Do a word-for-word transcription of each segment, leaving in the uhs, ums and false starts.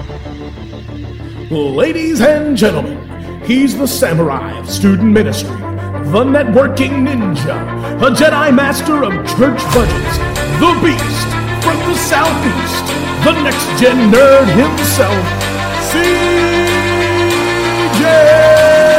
Ladies and gentlemen, he's the samurai of student ministry, the networking ninja, a Jedi master of church budgets, the beast from the southeast, the next-gen nerd himself, C J!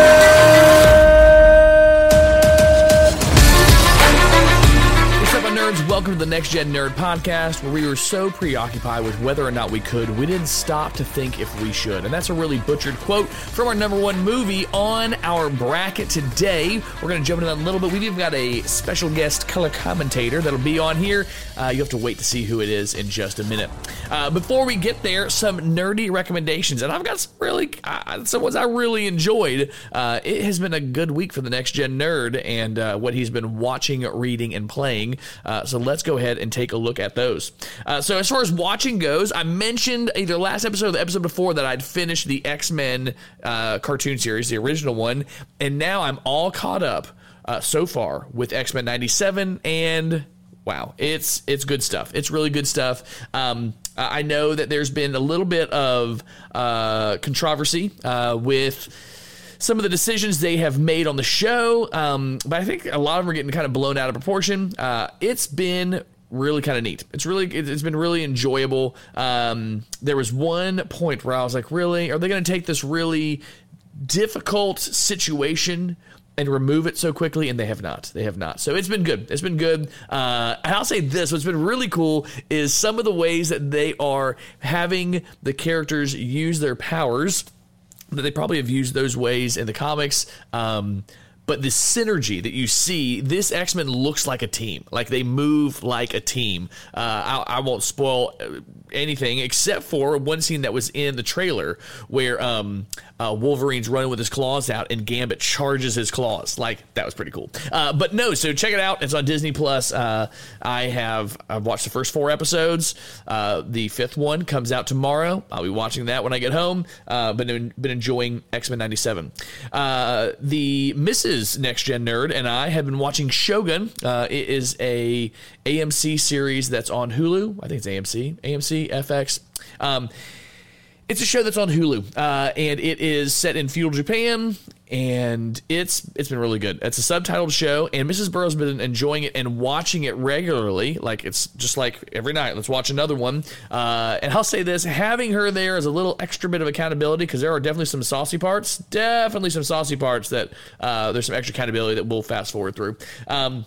Welcome to the Next Gen Nerd Podcast, where we were so preoccupied with whether or not we could, we didn't stop to think if we should. And that's a really butchered quote from our number one movie on our bracket today. We're going to jump into that in a little bit. We've even got a special guest color commentator that'll be on here. Uh, you have to wait to see who it is in just a minute. Uh, before we get there, some nerdy recommendations. And I've got some really, uh, some ones I really enjoyed. Uh, it has been a good week for the Next Gen Nerd and uh, what he's been watching, reading, and playing. Uh, so let's go ahead and take a look at those. Uh, so as far as watching goes, I mentioned either last episode or the episode before that I'd finished the X-Men uh, cartoon series, the original one, and now I'm all caught up uh, so far with X-Men ninety-seven, and wow, it's it's good stuff. It's really good stuff. Um, I know that there's been a little bit of uh, controversy uh, with some of the decisions they have made on the show, um, but I think a lot of them are getting kind of blown out of proportion. Uh, it's been really kind of neat. It's really, it's been really enjoyable. Um, there was one point where I was like, really? Are they going to take this really difficult situation and remove it so quickly? And they have not. They have not. So it's been good. It's been good. Uh, and I'll say this, what's been really cool is some of the ways that they are having the characters use their powers, that they probably have used those ways in the comics, um, but the synergy that you see, this X-Men looks like a team. Like, they move like a team. Uh, I, I won't spoil anything except for one scene that was in the trailer where um, uh, Wolverine's running with his claws out and Gambit charges his claws. Like, that was pretty cool. Uh, but no, so check it out. It's on Disney Plus. Uh, I have I've watched the first four episodes. Uh, the fifth one comes out tomorrow. I'll be watching that when I get home. Uh, but been, been enjoying X-Men ninety-seven. Uh, the Missus Next Gen Nerd and I have been watching Shogun. Uh, it is a A M C series that's on Hulu. I think it's A M C, A M C, F X. Um, it's a show that's on Hulu, uh, and it is set in feudal Japan, and it's it's been really good. It's a subtitled show, and Missus Burrow's been enjoying it and watching it regularly. Like, it's just like every night, let's watch another one. Uh, and I'll say this, having her there is a little extra bit of accountability, because there are definitely some saucy parts, definitely some saucy parts that uh, there's some extra accountability that we'll fast forward through. Um,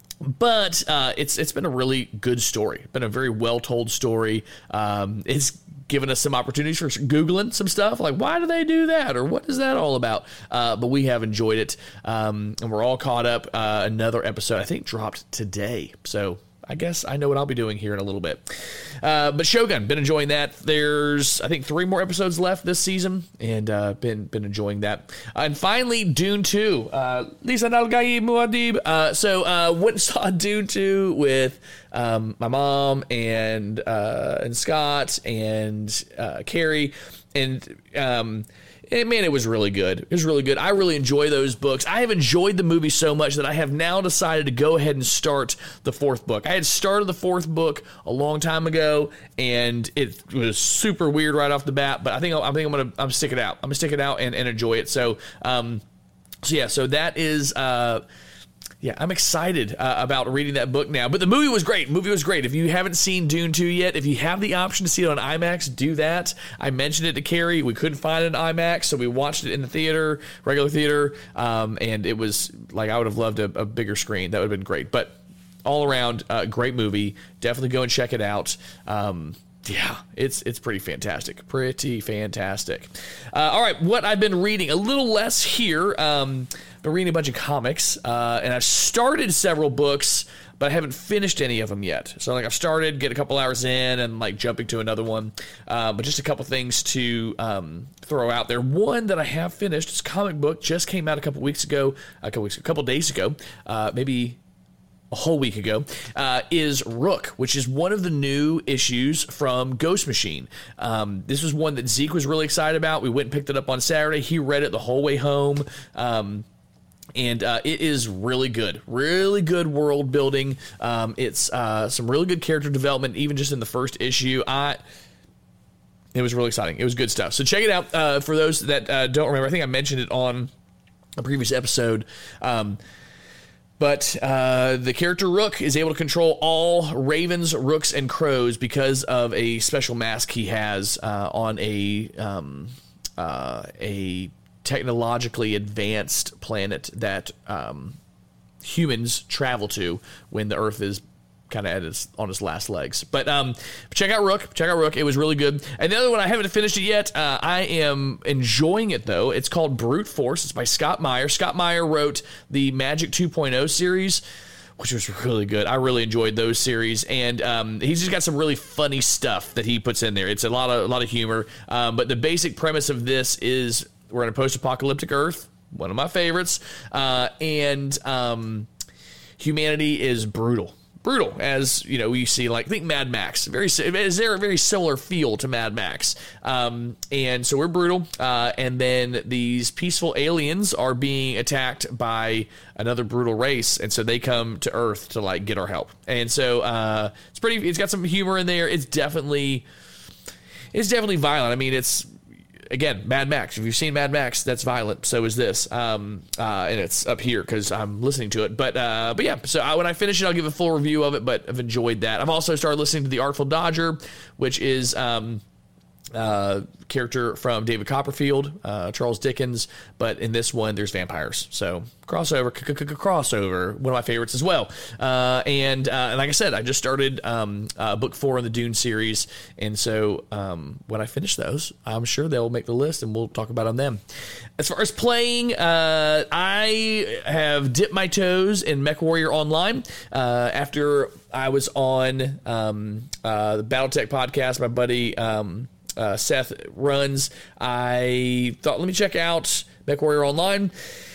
but uh, it's it's been a really good story, been a very well told story. Um, it's given us some opportunities for Googling some stuff, like, why do they do that, or what is that all about? Uh, but we have enjoyed it, um, and we're all caught up. Uh, another episode, I think, dropped today, so I guess I know what I'll be doing here in a little bit. Uh, but Shogun, been enjoying that. There's, I think, three more episodes left this season, and uh, been been enjoying that. Uh, and finally, Dune two. Uh, Lisa Nalgai Muad'Dib. Uh, so uh, went and saw Dune two with um, my mom and uh, and Scott and uh, Carrie, and um, And man, it was really good. It was really good. I really enjoy those books. I have enjoyed the movie so much that I have now decided to go ahead and start the fourth book. I had started the fourth book a long time ago, and it was super weird right off the bat. But I think I think I'm gonna I'm stick it out. I'm gonna stick it out and, and enjoy it. So, um, so yeah. So that is. Uh, Yeah, I'm excited uh, about reading that book now. But the movie was great. The movie was great. If you haven't seen Dune two yet, if you have the option to see it on IMAX, do that. I mentioned it to Carrie. We couldn't find it on IMAX, so we watched it in the theater, regular theater, um, and it was like I would have loved a, a bigger screen. That would have been great. But all around, uh, great movie. Definitely go and check it out. Um, Yeah, it's it's pretty fantastic. Pretty fantastic. Uh, all right, what I've been reading, a little less here. Um, been reading a bunch of comics, uh, and I've started several books, but I haven't finished any of them yet. So like I've started, get a couple hours in, and like jumping to another one. Uh, but just a couple things to um, throw out there. One that I have finished, this comic book just came out a couple weeks ago, a couple weeks, a couple days ago, uh, maybe. a whole week ago, uh, is Rook, which is one of the new issues from Ghost Machine. Um, this was one that Zeke was really excited about. We went and picked it up on Saturday. He read it the whole way home. Um, and uh, it is really good. Really good world building. Um, it's uh, some really good character development, even just in the first issue. I... It was really exciting. It was good stuff. So check it out. Uh, for those that uh, don't remember, I think I mentioned it on a previous episode. Um, but uh, the character Rook is able to control all ravens, rooks, and crows because of a special mask he has uh, on a um, uh, a technologically advanced planet that um, humans travel to when the Earth is kind of at its on its last legs. But um, check out Rook. Check out Rook. It was really good. And the other one, I haven't finished it yet. Uh, I am enjoying it, though. It's called Brute Force. It's by Scott Meyer. Scott Meyer wrote the Magic two point oh series, which was really good. I really enjoyed those series. And um, he's just got some really funny stuff that he puts in there. It's a lot of, a lot of humor. Um, but the basic premise of this is we're in a post-apocalyptic Earth, one of my favorites, uh, and um, humanity is brutal. Brutal, as you know, we see like think Mad Max. Very is there a very similar feel to Mad Max? Um, and so we're brutal, uh, and then these peaceful aliens are being attacked by another brutal race, and so they come to Earth to like get our help. And so uh, it's pretty. It's got some humor in there. It's definitely, it's definitely violent. I mean, it's. Again, Mad Max. If you've seen Mad Max, that's violent. So is this, um, uh, and it's up here because I'm listening to it. But uh, but yeah. So I, when I finish it, I'll give a full review of it. But I've enjoyed that. I've also started listening to The Artful Dodger, which is um, uh, character from David Copperfield, uh, Charles Dickens. But in this one, there's vampires. So crossover, crossover. One of my favorites as well. Uh, and uh, and like I said, I just started um, uh, book four in the Dune series, and so um, when I finish those, I'm sure they'll make the list, and we'll talk about on them. As far as playing, uh, I have dipped my toes in MechWarrior Online uh, after I was on um, uh, the BattleTech podcast. My buddy um, uh, Seth runs. I thought, let me check out MechWarrior Online.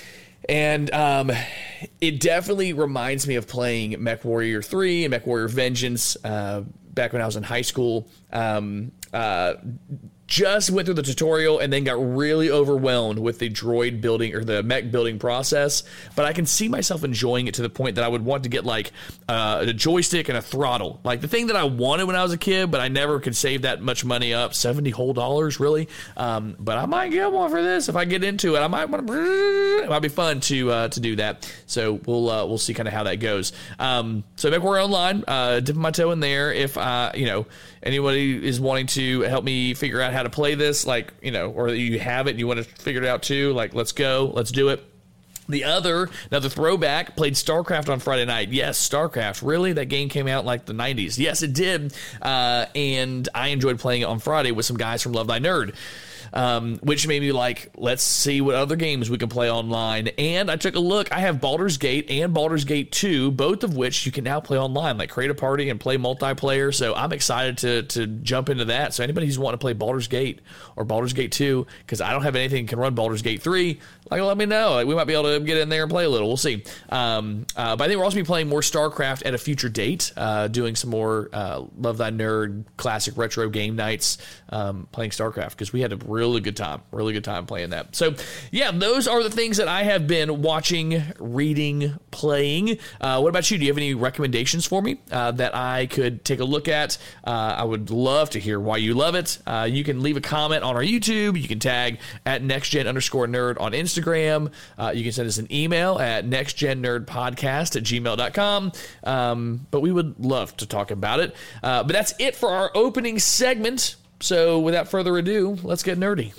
And um, it definitely reminds me of playing MechWarrior three and MechWarrior Vengeance uh, back when I was in high school. Um, uh, just went through the tutorial and then got really overwhelmed with the droid building or the mech building process. But I can see myself enjoying it to the point that I would want to get like uh, a joystick and a throttle. Like the thing that I wanted when I was a kid, but I never could save that much money up. seventy whole dollars, really. Um, but I might get one for this if I get into it. I might want to. It might be fun to uh, to do that. So we'll uh, we'll see kind of how that goes. Um, so MechWarrior Online, uh, dipping my toe in there. If uh, you know anybody is wanting to help me figure out how to play this, like, you know, or you have it and you want to figure it out too, like, let's go, let's do it. The other, another throwback, played StarCraft on Friday night. Yes, StarCraft. Really? That game came out in like the nineties. Yes, it did. Uh, and I enjoyed playing it on Friday with some guys from Love Thy Nerd. Um, which made me like, let's see what other games we can play online. And I took a look. I have Baldur's Gate and Baldur's Gate two, both of which you can now play online, like create a party and play multiplayer. So I'm excited to to jump into that. So anybody who's wanting to play Baldur's Gate or Baldur's Gate two, because I don't have anything that can run Baldur's Gate three, like, let me know. Like, we might be able to get in there and play a little. We'll see. Um, uh, but I think we'll also be playing more StarCraft at a future date, uh, doing some more uh, Love Thy Nerd classic retro game nights, um, playing StarCraft, because we had a really good time, really good time playing that. So, yeah, those are the things that I have been watching, reading, playing. Uh, what about you? Do you have any recommendations for me uh, that I could take a look at? Uh, I would love to hear why you love it. Uh, you can leave a comment on our YouTube. You can tag at nextgen underscore nerd on Instagram. Uh, you can send us an email at nextgennerdpodcast at gmail dot com. Um, but we would love to talk about it. Uh, but that's it for our opening segment. So without further ado, let's get nerdy.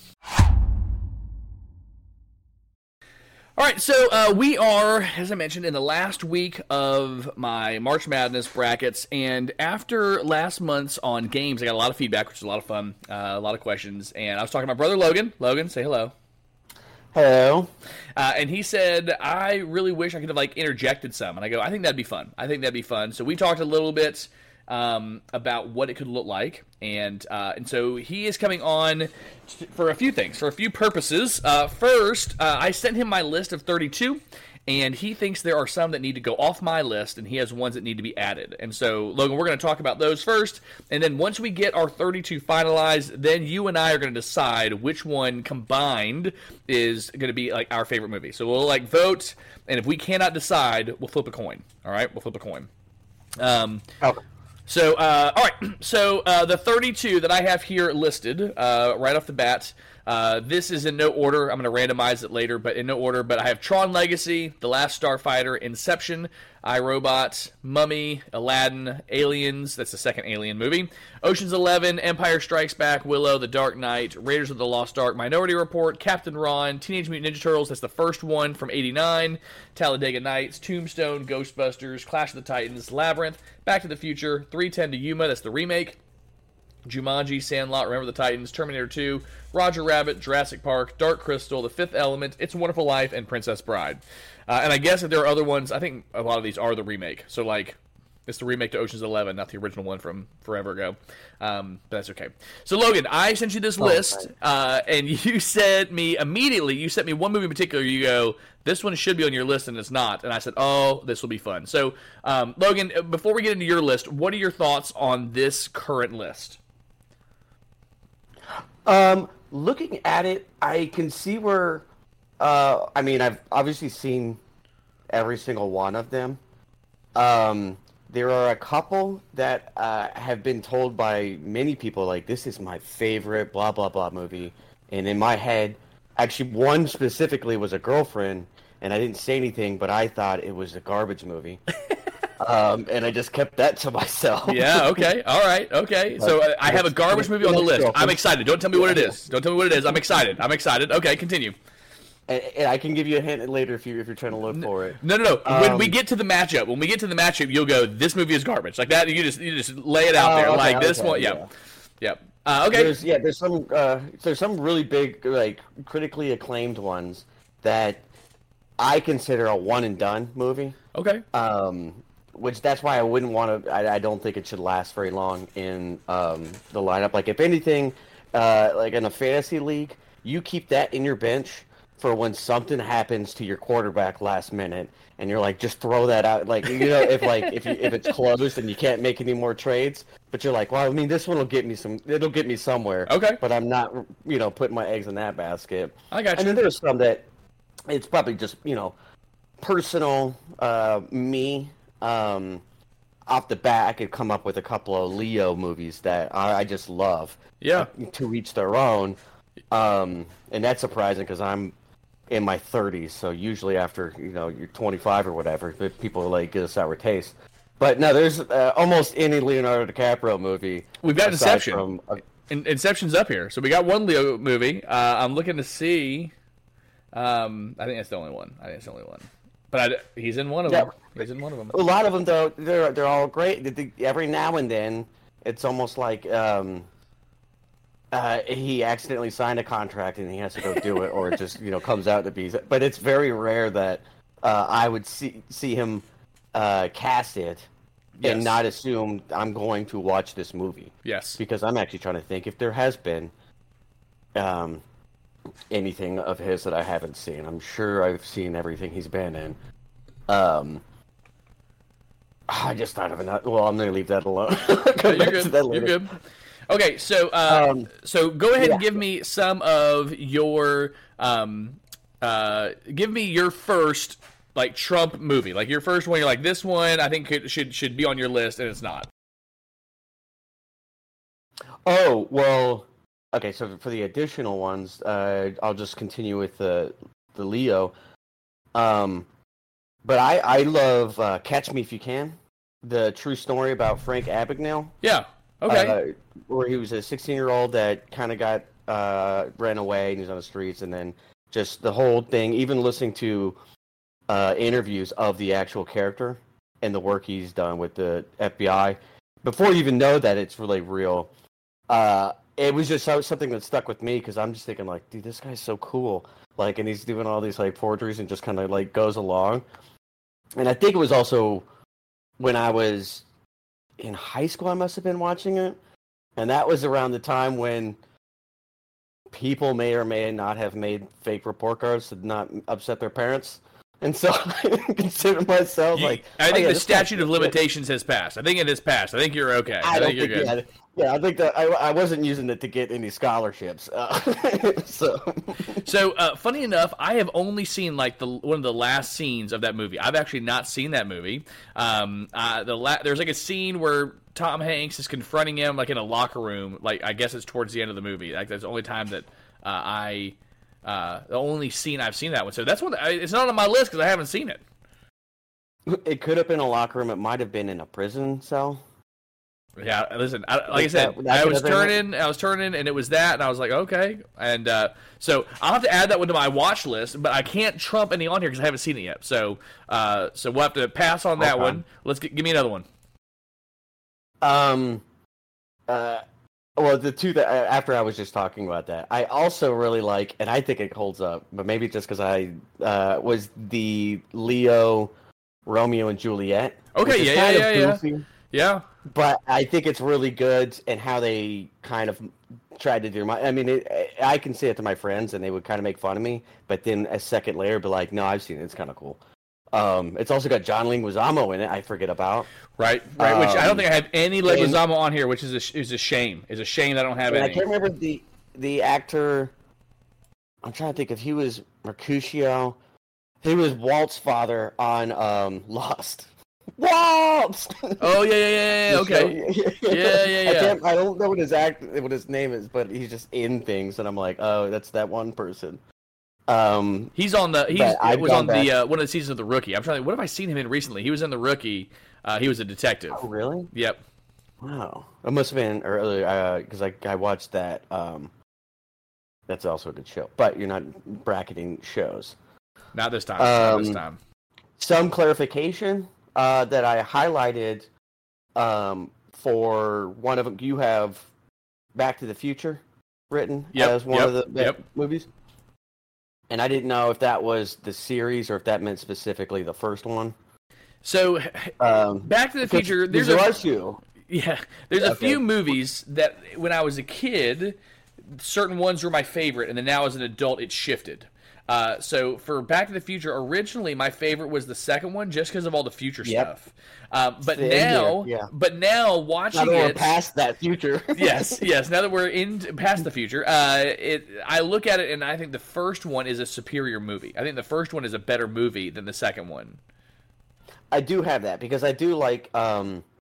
All right, so uh, we are, as I mentioned, in the last week of my March Madness brackets, and after last month's on games, I got a lot of feedback, which is a lot of fun, uh, a lot of questions, and I was talking to my brother Logan. Logan, say hello. Hello. Uh, and he said, I really wish I could have, like, interjected some, and I go, I think that'd be fun. I think that'd be fun. So we talked a little bit um, about what it could look like, and uh, and so he is coming on for a few things, for a few purposes. Uh, first, uh, I sent him my list of thirty-two, and he thinks there are some that need to go off my list, and he has ones that need to be added. And so, Logan, we're going to talk about those first, and then once we get our thirty-two finalized, then you and I are going to decide which one combined is going to be like our favorite movie. So we'll like vote, and if we cannot decide, we'll flip a coin. All right, we'll flip a coin. Um, okay. So, uh, all right. So, uh, the thirty-two that I have here listed uh, right off the bat, uh, this is in no order. I'm going to randomize it later, but in no order. But I have Tron Legacy, The Last Starfighter, Inception, iRobot, Mummy, Aladdin, Aliens, that's the second Alien movie, Ocean's Eleven, Empire Strikes Back, Willow, The Dark Knight, Raiders of the Lost Ark, Minority Report, Captain Ron, Teenage Mutant Ninja Turtles, that's the first one from eighty-nine, Talladega Nights, Tombstone, Ghostbusters, Clash of the Titans, Labyrinth, Back to the Future, three ten to Yuma, that's the remake, Jumanji, Sandlot, Remember the Titans, Terminator two, Roger Rabbit, Jurassic Park, Dark Crystal, The Fifth Element, It's a Wonderful Life, and Princess Bride. Uh, and I guess if there are other ones, I think a lot of these are the remake. So, like, it's the remake to Ocean's Eleven, not the original one from forever ago. Um, but that's okay. So, Logan, I sent you this oh, list, uh, and you said me immediately, you sent me one movie in particular, you go, this one should be on your list, and it's not. And I said, oh, this will be fun. So, um, Logan, before we get into your list, what are your thoughts on this current list? Um, looking at it, I can see where, uh, I mean, I've obviously seen every single one of them. Um, there are a couple that uh, have been told by many people, like, this is my favorite blah, blah, blah movie. And in my head, actually, one specifically was a girlfriend, and I didn't say anything, but I thought it was a garbage movie. Um, and I just kept that to myself. Yeah, okay, all right, okay. So uh, I have a garbage movie on the list. I'm excited. Don't tell me what it is. Don't tell me what it is. I'm excited. I'm excited. Okay, continue. And, and I can give you a hint later if you if you're trying to look for it. No, no, no. Um, when we get to the matchup, when we get to the matchup, you'll go, "This movie is garbage." Like that. You just you just lay it out oh, there. Okay, like this okay, one. Yeah, yeah. yeah. Uh, okay. There's, yeah, there's some uh, there's some really big, like, critically acclaimed ones that I consider a one and done movie. Okay. Um. Which that's why I wouldn't want to. I, I don't think it should last very long in um, the lineup. Like, if anything, uh, like in a fantasy league, you keep that in your bench for when something happens to your quarterback last minute, and you're like, just throw that out. Like, you know, if like if you, if it's closed and you can't make any more trades, but you're like, well, I mean, this one will get me some. It'll get me somewhere. Okay. But I'm not, you know, putting my eggs in that basket. I got you. And then there's some that it's probably just, you know, personal uh, me. Um, off the bat, I could come up with a couple of Leo movies that I, I just love. Yeah. Uh, to each their own. Um, and that's surprising because I'm in my thirties, so usually after, you know, you're twenty-five or whatever, people like get a sour taste. But no, there's uh, almost any Leonardo DiCaprio movie. We've got Inception. From, uh, In- Inception's up here, so we got one Leo movie. Uh, I'm looking to see. Um, I think that's the only one. I think it's the only one. But I, he's in one of yeah. them. He's in one of them. A lot of them, though, they're they're all great. Every now and then, it's almost like um, uh, he accidentally signed a contract and he has to go do it, or it just, you know, comes out to be. But it's very rare that uh, I would see see him uh, cast it yes. and not assume I'm going to watch this movie. Yes, because I'm actually trying to think if there has been um, anything of his that I haven't seen. I'm sure I've seen everything he's been in. Um, I just thought of another. Well, I'm going to leave that alone. You're good. You're good. Okay, so uh, um, so go ahead yeah. and give me some of your um, uh, give me your first like Trump movie, like your first one. You're like, this one I think could, should should be on your list, and it's not. Oh well. Okay, so for the additional ones, uh, I'll just continue with the the Leo. Um, but I I love uh, Catch Me If You Can, the true story about Frank Abagnale. Yeah. Okay. Uh, where he was a sixteen-year-old that kind of got uh, ran away and he's on the streets, and then just the whole thing. Even listening to uh, interviews of the actual character and the work he's done with the F B I, before you even know that it's really real. Uh, It was just something that stuck with me because I'm just thinking, like, dude, this guy's so cool. Like, and he's doing all these, like, forgeries and just kind of, like, goes along. And I think it was also when I was in high school, I must have been watching it. And that was around the time when people may or may not have made fake report cards to not upset their parents. And so I consider myself You, like. I think oh, yeah, the this statute guy's of good. limitations has passed. I think it has passed. I think you're okay. I, I don't think you're think. good. Yeah, yeah, I think that I, I wasn't using it to get any scholarships. Uh, so. So, uh, funny enough, I have only seen like the one of the last scenes of that movie. I've actually not seen that movie. Um, uh, the la- there's like a scene where Tom Hanks is confronting him like in a locker room. Like I guess it's towards the end of the movie. Like that's the only time that uh, I, uh, the only scene I've seen that one. So that's one. That, I, it's not on my list because I haven't seen it. It could have been a locker room. It might have been in a prison cell. Yeah, listen. I, like I said, that, that I was been turning, I was turning, and it was that, and I was like, okay. And uh, so I'll have to add that one to my watch list, but I can't trump any on here because I haven't seen it yet. So, uh, so we'll have to pass on that Okay. one. Let's get, give me another one. Um, uh, well, the two that after I was just talking about that, I also really like, and I think it holds up, but maybe just because I uh, was the Leo, Romeo and Juliet. Okay, which is yeah, kind yeah, of yeah, goofy, Yeah. but I think it's really good, and how they kind of tried to do my. I mean, it, I can say it to my friends, and they would kind of make fun of me, but then a second later, be like, "No, I've seen it. It's kind of cool." Um, it's also got John Leguizamo in it. I forget about. Right, right. Which I don't Um, think I have any and- Leguizamo on here, which is a, sh- is a shame. It's a shame that I don't have And I any. can't remember the the actor. I'm trying to think if he was Mercutio. He was Walt's father on um, Lost. Walt. Oh yeah, yeah, yeah, yeah. Okay. yeah, Yeah, yeah, I, yeah. can't, I don't know what his act, what his name is, but he's just in things, and I'm like, oh, that's that one person. Um, He's on the. He's But I've was gone on back- the uh, one of the seasons of the Rookie. I'm trying to think, what have I seen him in recently? He was in the Rookie. Uh, he was a detective. oh, really? Yep. Wow, it must have been earlier because I I watched that. Um, that's also a good show, but you're not bracketing shows. Not this time. Not this Um, time. Some clarification uh, that I highlighted um, for one of them. You have Back to the Future written Yep, as one yep, of the the yep. movies, and I didn't know if that was the series or if that meant specifically the first one. So, Um, Back to the because Future. There's there a was two. yeah. There's a Okay. few movies that when I was a kid, certain ones were my favorite, and then now as an adult, it shifted. Uh, so for Back to the Future, originally my favorite was the second one, just because of all the future Yep. stuff. Um, but Same now, here, yeah. but now Now watching that we're it, past that future. yes, yes. Now that we're in past the future, uh, it I look at it and I think the first one is a superior movie. I think the first one is a better movie than the second one. I do have that because I do like. Um,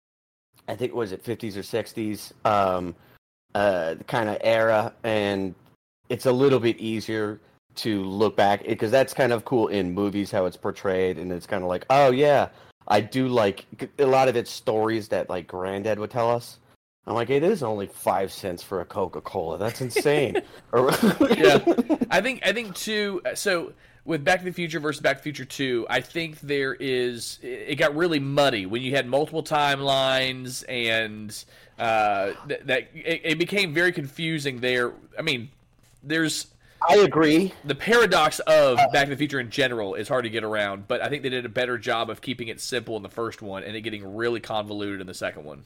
I think was it fifties or sixties um, uh, kind of era, and it's a little bit easier to look back because that's kind of cool in movies how it's portrayed, and it's kind of like, oh yeah, I do like a lot of it's stories that like Granddad would tell us. I'm like, it is only five cents for a Coca-Cola. That's insane. Or- Yeah, I think I think too. So with Back to the Future versus Back to the Future two, I think there is it got really muddy when you had multiple timelines and uh, th- that it, it became very confusing there. I mean, there's I agree. the paradox of Back to the Future in general is hard to get around, but I think they did a better job of keeping it simple in the first one and it getting really convoluted in the second one.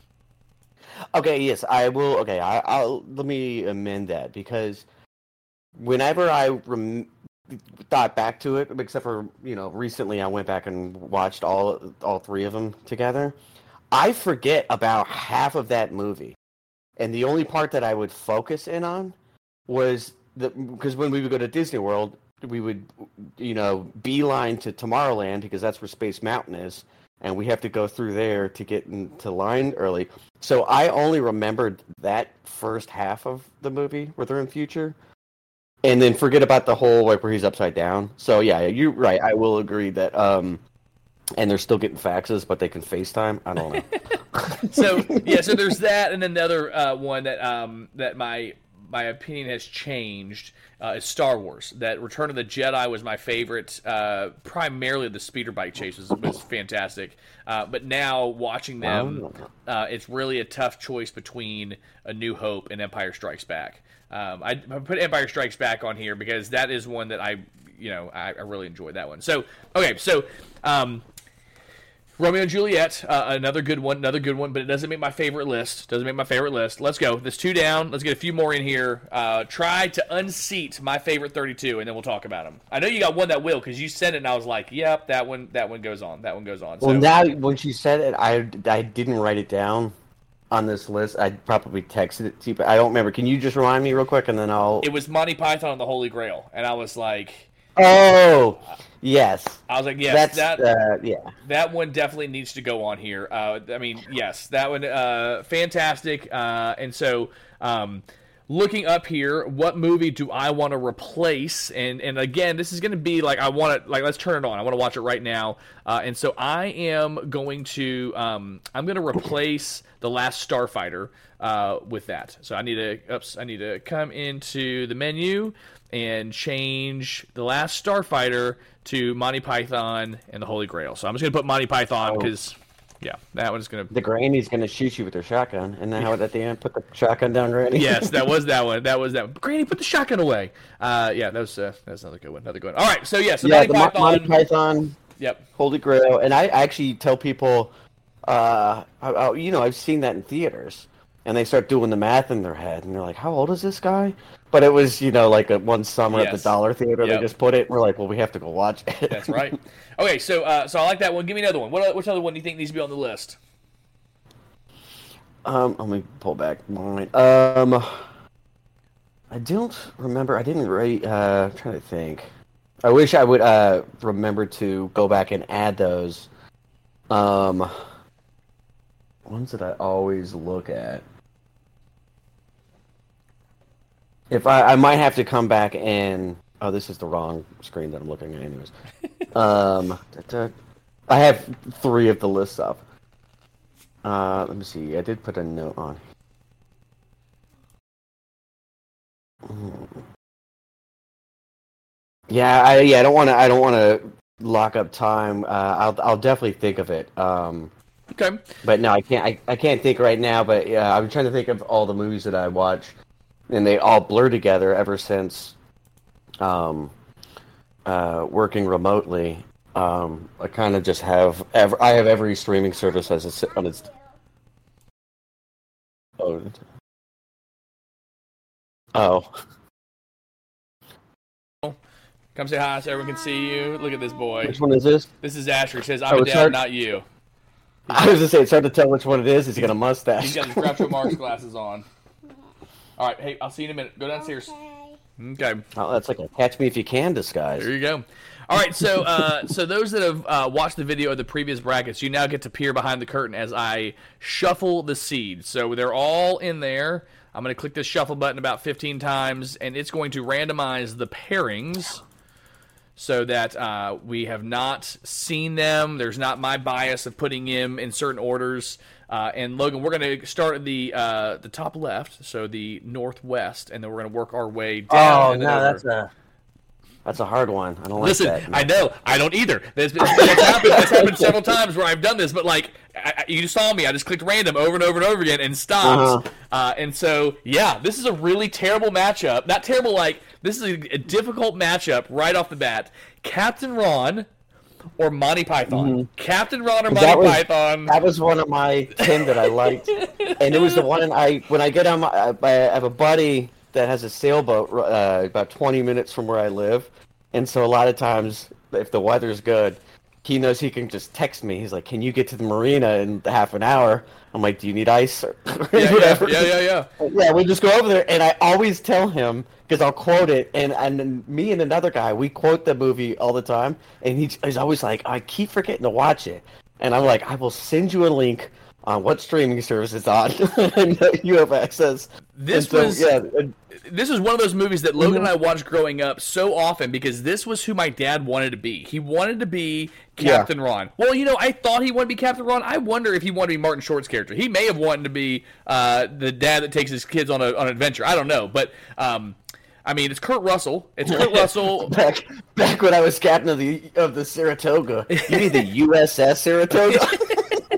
Okay, yes, I will. Okay, I, I'll let me amend that because whenever I rem- thought back to it, except for you know recently, I went back and watched all all three of them together. I forget about half of that movie, and the only part that I would focus in on was the because when we would go to Disney World, we would you know beeline to Tomorrowland because that's where Space Mountain is. And we have to go through there to get into line early. So I only remembered that first half of the movie where they're in future, and then forget about the whole like where he's upside down. So yeah, you're right. I will agree that. Um, and they're still getting faxes, but they can FaceTime. I don't know. So yeah, so there's that, and then the other uh, one that um, that my my opinion has changed uh, is Star Wars. That Return of the Jedi was my favorite. Uh, primarily, the speeder bike chase was, was fantastic. Uh, but now watching them, uh, it's really a tough choice between A New Hope and Empire Strikes Back. Um, I, I put Empire Strikes Back on here because that is one that I, you know, I, I really enjoyed that one. So okay, so. Um, Romeo and Juliet, uh, another good one, another good one, but it doesn't make my favorite list. Doesn't make my favorite list. Let's go. There's two down. Let's get a few more in here. Uh, try to unseat my favorite thirty-two, and then we'll talk about them. I know you got one that will, because you said it, and I was like, "Yep, that one, that one goes on. That one goes on." Well, so, now when she said it, I, I didn't write it down on this list. I probably texted it to you, but I don't remember. Can you just remind me real quick, and then I'll. It was Monty Python and the Holy Grail, and I was like. Oh, yes. I was like, yes, That's, that uh, yeah. that one definitely needs to go on here. Uh, I mean, yes, that one, uh, fantastic. Uh, and so, um, looking up here, what movie do I want to replace? And and again, this is going to be like I want to like let's turn it on. I want to watch it right now. Uh, and so I am going to um, I'm going to replace The Last Starfighter uh, with that. So I need to oops, I need to come into the menu and change The Last Starfighter to Monty Python and the Holy Grail. So I'm just going to put Monty Python because, oh. yeah, that one's going to... The granny's going to shoot you with her shotgun, and then how at the end, put the shotgun down, Granny? Yes, that was that one. That was that one. Granny, put the shotgun away. Uh, yeah, that was, uh, that was another good one. Another good one. All right, so yeah, so yeah, Monty the Python... Monty Python, yep. Holy Grail, and I actually tell people, uh, I, I, you know, I've seen that in theaters, and they start doing the math in their head, and they're like, how old is this guy? But it was, you know, like a one summer yes. at the Dollar Theater. Yep. They just put it. And we're like, well, we have to go watch it. That's right. Okay, so uh, so I like that one. Give me another one. What which other one do you think needs to be on the list? Um, let me pull back mine. Um, I don't remember. I didn't write. Uh, I'm trying to think. I wish I would uh remember to go back and add those. Um, ones that I always look at. If I, I might have to come back and oh, this is the wrong screen that I'm looking at, anyways. um, da, da, I have three of the lists up. Uh, let me see. I did put a note on. Yeah, I yeah, I don't want to. I don't want to lock up time. Uh, I'll I'll definitely think of it. Um, okay. But no, I can't. I, I can't think right now. But yeah, I'm trying to think of all the movies that I watch. And they all blur together ever since um, uh, working remotely. Um, I kind of just have ev- I have every streaming service as a, on its. Oh. Oh. Come say hi so everyone can see you. Look at this boy. Which one is this? This is Asher. It says, I'm oh, a dad, hard... not you. He's I was going to say, it's hard to tell which one it is. He's got a mustache. He's got his Groucho Marx glasses on. All right, hey, I'll see you in a minute. Go downstairs. Okay. Oh, that's like a catch me if you can disguise. There you go. All right, so uh, so those that have uh, watched the video of the previous brackets, you now get to peer behind the curtain as I shuffle the seeds. So they're all in there. I'm going to click this shuffle button about fifteen times, and it's going to randomize the pairings so that uh, we have not seen them. There's not my bias of putting them in certain orders. Uh, and Logan, we're going to start at the uh, the top left, so the northwest, and then we're going to work our way down. Oh and no, over. that's a that's a hard one. I don't Listen, like that. No. I know, I don't either. That's, that's, that's happened. That's happened several times where I've done this, but like I, I, you saw me, I just clicked random over and over and over again and stopped. Uh-huh. Uh, and so, yeah, this is a really terrible matchup. Not terrible, like this is a, a difficult matchup right off the bat. Captain Ron. Or Monty Python. Mm-hmm. Captain Ron or Monty that was, Python. That was one of my ten that I liked. And it was the one I when I get on my I have a buddy that has a sailboat uh, about twenty minutes from where I live. And so a lot of times if the weather's good, he knows he can just text me. He's like, "Can you get to the marina in half an hour?" I'm like, "Do you need ice?" Or yeah, whatever. Yeah, yeah, yeah, yeah. Yeah, we just go over there and I always tell him because I'll quote it, and and me and another guy, we quote the movie all the time, and he, he's always like, I keep forgetting to watch it, and I'm like, I will send you a link on what streaming service it's on, and you have access. This so, was yeah. This was one of those movies that Logan and I watched growing up so often because this was who my dad wanted to be. He wanted to be Captain yeah. Ron. Well, you know, I thought he wanted to be Captain Ron. I wonder if he wanted to be Martin Short's character. He may have wanted to be uh, the dad that takes his kids on, a, on an adventure. I don't know, but. Um, I mean, it's Kurt Russell. It's Kurt Russell. back, back when I was captain of the of the Saratoga. You mean the U S S Saratoga?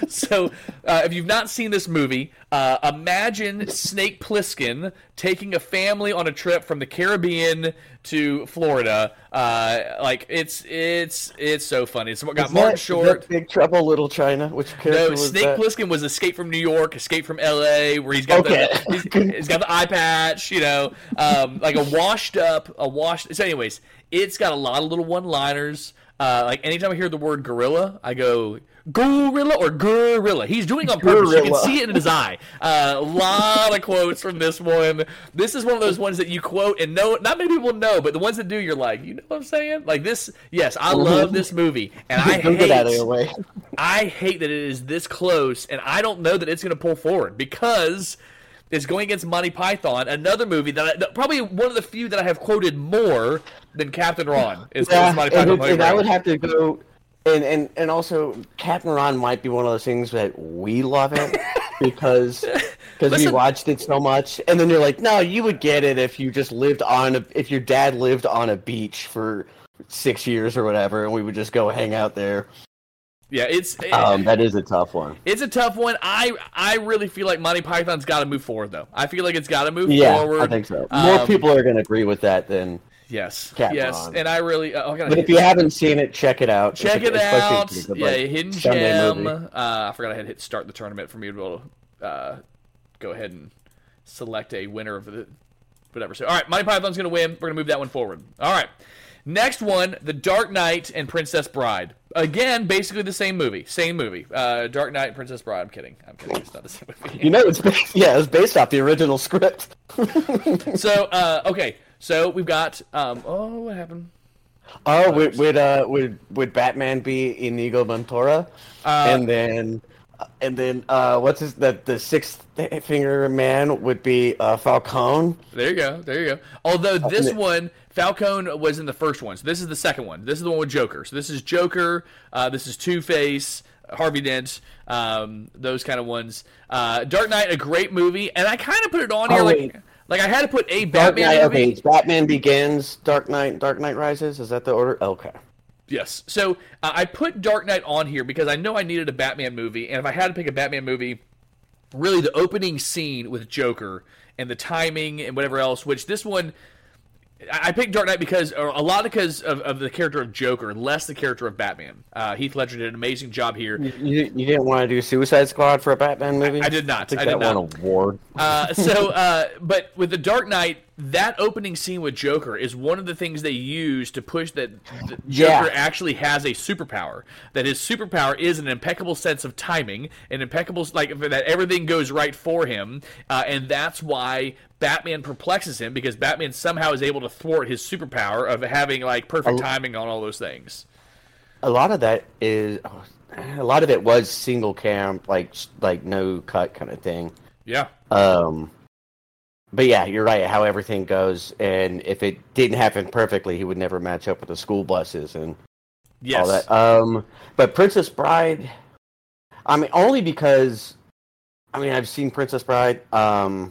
So, uh, if you've not seen this movie, uh, imagine Snake Plissken taking a family on a trip from the Caribbean to Florida. Uh, like it's it's it's so funny. It's got Is Martin that- Short. is that Big Trouble Little China? Which character No, was Snake that? Plissken was Escape from New York, Escape from L A, where he's got Okay. the he's, he's got the eye patch, you know, um, like a washed up, a washed. So, anyways, it's got a lot of little one-liners. Uh, like anytime I hear the word gorilla, I go gorilla or gorilla. He's doing it on purpose. You can Gorilla. see it in his eye. Uh, a lot of quotes from this one. This is one of those ones that you quote and no, not many people know, but the ones that do, you're like, you know what I'm saying? Like this. Yes, I love this movie, and I Don't get out of hate. your way. I hate that it is this close, and I don't know that it's going to pull forward because it's going against Monty Python, another movie that, I, that probably one of the few that I have quoted more than Captain Ron is, Yeah, is Monty and, Python. it- and I Playground. would have to go, and, and, and also Captain Ron might be one of those things that we love it because because we Listen- watched it so much, and then you're like, no, you would get it if you just lived on a, if your dad lived on a beach for six years or whatever, and we would just go hang out there. Yeah, it's it- Um, that is a tough one. it's a tough one. I I really feel like Monty Python's got to move forward, though. I feel like it's got to move Yeah, forward. I think so. More Um, people are going to agree with that than. Yes, Captain yes, Ron. and I really. Uh, I gotta But if hit- you haven't seen it, check it out. Check It's it a- especially out. if it's a good, Yeah, like, Hidden Sunday Gem. movie. Uh, I forgot I had hit start the tournament for me to be able to uh, go ahead and select a winner of the whatever. So, all right, Monty Python's going to win. We're going to move that one forward. All right. Next one, The Dark Knight and Princess Bride. Again, basically the same movie. Same movie. Uh, Dark Knight and Princess Bride. I'm kidding. I'm kidding. It's not the same movie. You know, it's based, yeah, it's based off the original script. So, uh, okay. So we've got. Um, oh, what happened? Oh, would would uh would would Batman be Inigo Montoya, Uh, and then and then uh what's his the the sixth finger man would be uh Falcone. There you go. There you go. Although this and it- one, Falcone was in the first one. So this is the second one. This is the one with Joker. So this is Joker. Uh, this is Two-Face, Harvey Dent, um, those kind of ones. Uh, Dark Knight, a great movie. And I kind of put it on here Oh, like, wait. like I had to put a Dark Batman Knight. movie. Okay, it's Batman Begins, Dark Knight, Dark Knight Rises. Is that the order? Okay. Yes. So uh, I put Dark Knight on here because I know I needed a Batman movie. And if I had to pick a Batman movie, really the opening scene with Joker and the timing and whatever else, which this one... I picked Dark Knight because, or a lot because of, of the character of Joker, less the character of Batman. Uh, Heath Ledger did an amazing job here. You, you didn't want to do Suicide Squad for a Batman movie? I did not. I think I that did not. won an award. Uh, so, uh, but with the Dark Knight, that opening scene with Joker is one of the things they use to push that the Yeah. Joker actually has a superpower. That his superpower is an impeccable sense of timing, an impeccable like that everything goes right for him, uh, and that's why Batman perplexes him because Batman somehow is able to thwart his superpower of having like perfect A- timing on all those things. A lot of that is, a lot of it was single cam, like like no cut kind of thing. Yeah. Um, but yeah, you're right. How everything goes, and if it didn't happen perfectly, he would never match up with the school buses and Yes. all that. Um, but Princess Bride, I mean, only because, I mean, I've seen Princess Bride, um,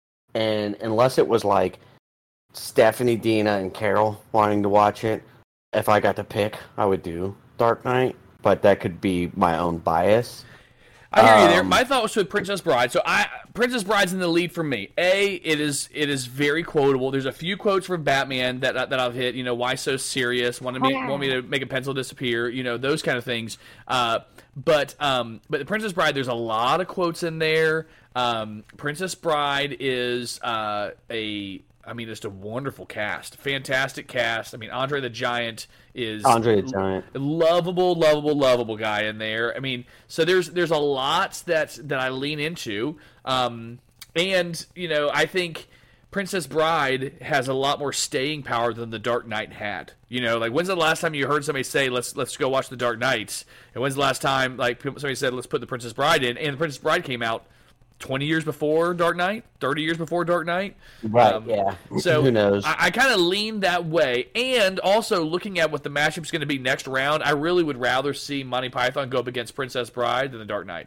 and unless it was like Stephanie, Dina, and Carol wanting to watch it, if I got to pick, I would do Dark Knight. But that could be my own bias. I hear you there. Um, My thought was with Princess Bride. So I Princess Bride's in the lead for me. A, it is it is very quotable. There's a few quotes from Batman that that I've hit. You know, why so serious? Want to make, want me to make a pencil disappear? You know, those kind of things. Uh, but um, but the Princess Bride, there's a lot of quotes in there. Um, Princess Bride is uh, a I mean, just a wonderful cast, fantastic cast. I mean, Andre the Giant is Andre the Giant. lovable, lovable, lovable guy in there. I mean, so there's there's a lot that that I lean into, um, and you know, I think Princess Bride has a lot more staying power than The Dark Knight had. You know, like when's the last time you heard somebody say, "Let's let's go watch The Dark Knight"? And when's the last time like somebody said, "Let's put The Princess Bride in"? And The Princess Bride came out twenty years before Dark Knight, thirty years before Dark Knight. Right, Um, yeah. So Who knows? I, I kind of lean that way. And also looking at what the matchup's going to be next round, I really would rather see Monty Python go up against Princess Bride than The Dark Knight.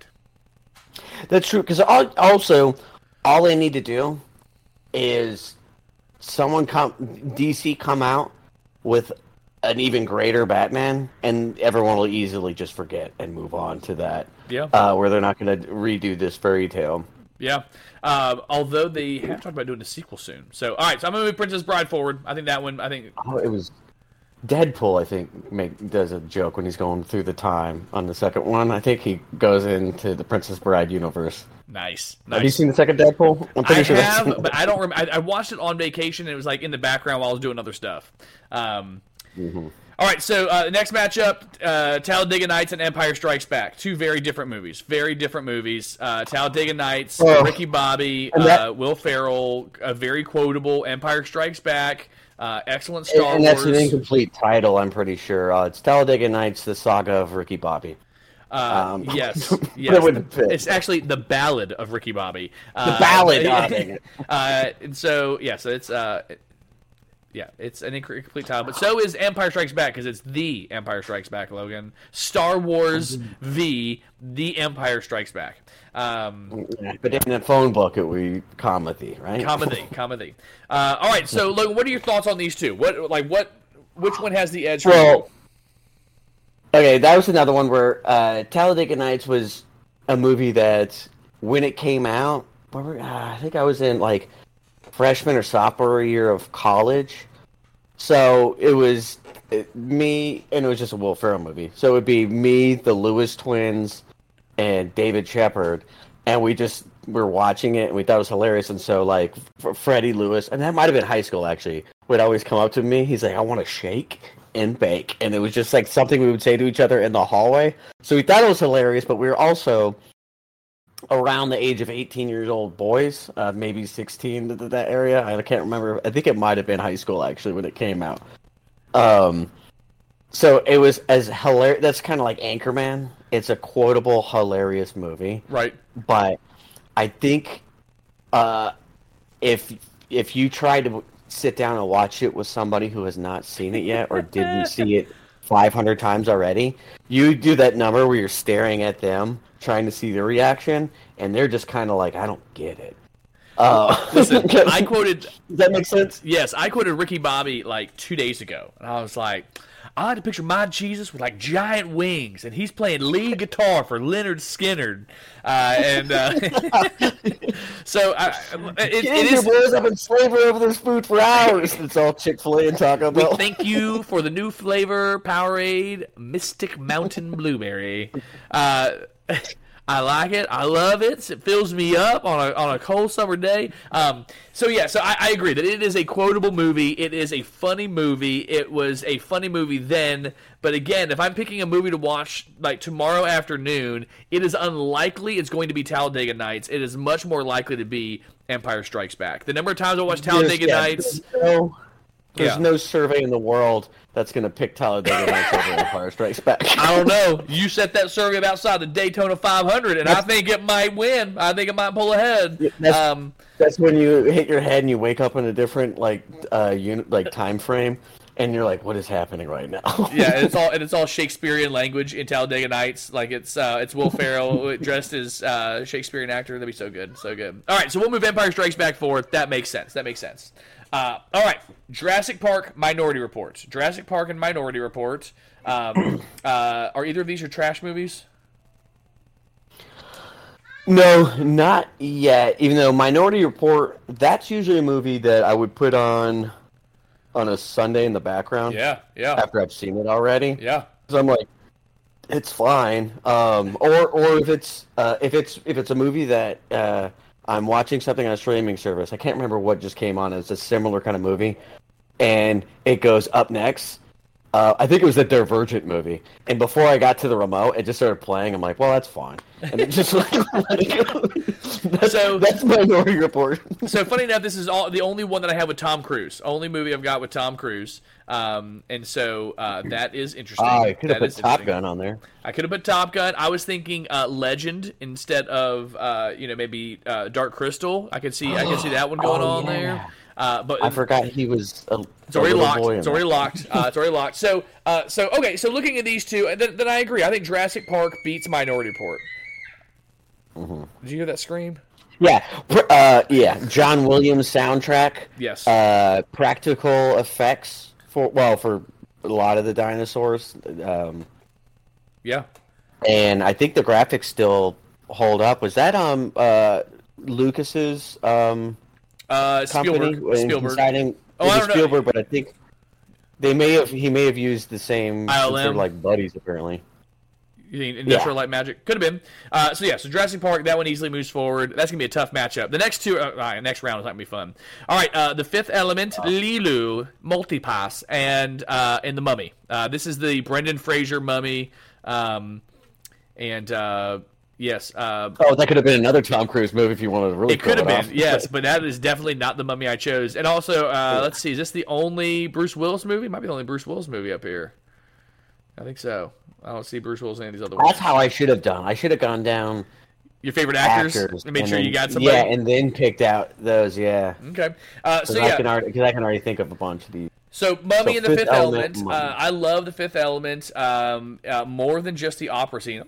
That's true, because also, all they need to do is someone come, D C come out with an even greater Batman, and everyone will easily just forget and move on to that. Yeah. Uh, where they're not going to redo this fairy tale. Yeah. Uh, although they have talked about doing a sequel soon. So, all right. So I'm going to move Princess Bride forward. I think that one, I think. Oh, it was Deadpool, I think, make, does a joke when he's going through the time on the second one. I think he goes into the Princess Bride universe. Nice. nice. Have you seen the second Deadpool? I'm I sure have, that's... but I don't remember. I, I watched it on vacation, and it was like in the background while I was doing other stuff. Um, mm-hmm. All right, so uh, the next matchup, uh, Talladega Nights and Empire Strikes Back. Two very different movies. Very different movies. Uh, Talladega Nights, oh. Ricky Bobby, that, uh, Will Ferrell, a very quotable. Empire Strikes Back, uh, excellent Star and, and Wars. And that's an incomplete title, I'm pretty sure. Uh, it's Talladega Nights, the saga of Ricky Bobby. Uh, um, yes, yes. It's actually the Ballad of Ricky Bobby. Uh, the Ballad. Uh, uh, and so, yeah, so it's... Uh, Yeah, it's an incomplete title, but so is Empire Strikes Back because it's the Empire Strikes Back, Logan. Star Wars v. The Empire Strikes Back. Um, but in the phone book, it would be comedy, right? Comedy, comedy. Uh, all right, so Logan, what are your thoughts on these two? What, like, what, which one has the edge? For well, you? Okay, that was another one where uh, Talladega Nights was a movie that when it came out, where were, uh, I think I was in like freshman or sophomore year of college. So it was it, me, and it was just a Will Ferrell movie. So it would be me, the Lewis twins, and David Shepard, and we just were watching it, and we thought it was hilarious. And so, like, F- Freddie Lewis, and that might have been high school, actually, would always come up to me. He's like, I want to shake and bake. And it was just, like, something we would say to each other in the hallway. So we thought it was hilarious, but we were also around the age of eighteen years old boys, uh, maybe sixteen to that area. I can't remember. I think it might have been high school, actually, when it came out. Um, so it was as hilarious. That's kind of like Anchorman. It's a quotable, hilarious movie. Right. But I think uh, if if you try to sit down and watch it with somebody who has not seen it yet or didn't see it five hundred times already, you do that number where you're staring at them, trying to see their reaction, and they're just kind of like, I don't get it. Uh, Listen, I quoted... Does that make sense? Yes, I quoted Ricky Bobby like two days ago, and I was like, I like to picture my Jesus with like giant wings, and he's playing lead guitar for Leonard Skinner, uh, and uh, so I, it, it is. Boys, I've been slaving over this food for hours. It's all Chick-fil-A and Taco Bell. We thank you for the new flavor, Powerade Mystic Mountain Blueberry. Uh, I like it. I love it. It fills me up on a on a cold summer day. Um, so yeah, so I, I agree that it is a quotable movie. It is a funny movie. It was a funny movie then, but again, if I'm picking a movie to watch like tomorrow afternoon, it is unlikely it's going to be Talladega Nights. It is much more likely to be Empire Strikes Back. The number of times I watch Talladega yeah, Nights. There's, no, there's yeah. no survey in the world that's going to pick Talladega Nights over Empire Strikes Back. I don't know. You set that survey outside the Daytona five hundred, and that's, I think it might win. I think it might pull ahead. That's, um, that's when you hit your head and you wake up in a different like uh, unit, like time frame, and you're like, "What is happening right now?" Yeah, and it's all and it's all Shakespearean language in Talladega Nights. Like it's uh, it's Will Ferrell dressed as uh, Shakespearean actor. That'd be so good, so good. All right, so we'll move Empire Strikes Back forward. That makes sense. That makes sense. Uh, all right, Jurassic Park, Minority Report. Jurassic Park and Minority Report. Um, uh, are either of these your trash movies? No, not yet. Even though Minority Report, that's usually a movie that I would put on on a Sunday in the background. Yeah, yeah. After I've seen it already. Yeah. So I'm like, it's fine. Um, or or if it's uh, if it's if it's a movie that uh, I'm watching something on a streaming service. I can't remember what just came on. It's a similar kind of movie, and it goes up next. Uh, I think it was the Divergent movie, and before I got to the remote, it just started playing. I'm like, well, that's fine, and it just like let it go. That's, so that's Minority Report. So funny enough, this is all the only one that I have with Tom Cruise. Only movie I've got with Tom Cruise, um, and so uh, that is interesting. Ah, I could have That put is Top interesting. Gun on there. I could have put Top Gun. I was thinking uh, Legend instead of uh, you know maybe uh, Dark Crystal. I could see I could see that one going Oh, on yeah. there. Uh, but I forgot he was a, It's already a little locked. boy in It's already that. locked. Uh, it's already locked. So, uh, so okay. So looking at these two, then, then I agree. I think Jurassic Park beats Minority Report. Mm-hmm. Did you hear that scream? Yeah, pr- uh, yeah. John Williams soundtrack. Yes. Uh, practical effects for well for a lot of the dinosaurs. Um, yeah, and I think the graphics still hold up. Was that um uh Lucas's um uh, company Spielberg. Spielberg. deciding? Oh, it I was don't know. Spielberg, but I think they may have he may have used the same. I L M. Since they're like buddies, apparently. You mean Industrial Yeah. Light Magic? Could have been. Uh, so yeah, so Jurassic Park, that one easily moves forward. That's gonna be a tough matchup. The next two, uh, all right, next round is not gonna be fun. All right, uh, The Fifth Element, Lilu, Multipass, and uh, and the Mummy. Uh, this is the Brendan Fraser Mummy, um, and uh, yes, uh, Oh, that could have been another Tom Cruise movie if you wanted to really. it could have pull been, off. yes, but that is definitely not the Mummy I chose. And also, uh, let's see, is this the only Bruce Willis movie? Might be the only Bruce Willis movie up here. I think so. I don't see Bruce Willis in any of these other ones. That's how I should have done. I should have gone down Your favorite actors, actors and made and sure then- you got somebody. Yeah, and then picked out those. Yeah. Okay. Uh, so Because I yeah. can already because I can already think of a bunch of these. So Mummy So and the Fifth Fifth Element. Element, Mummy. uh, I love the Fifth Element um, uh, more than just the opera scene.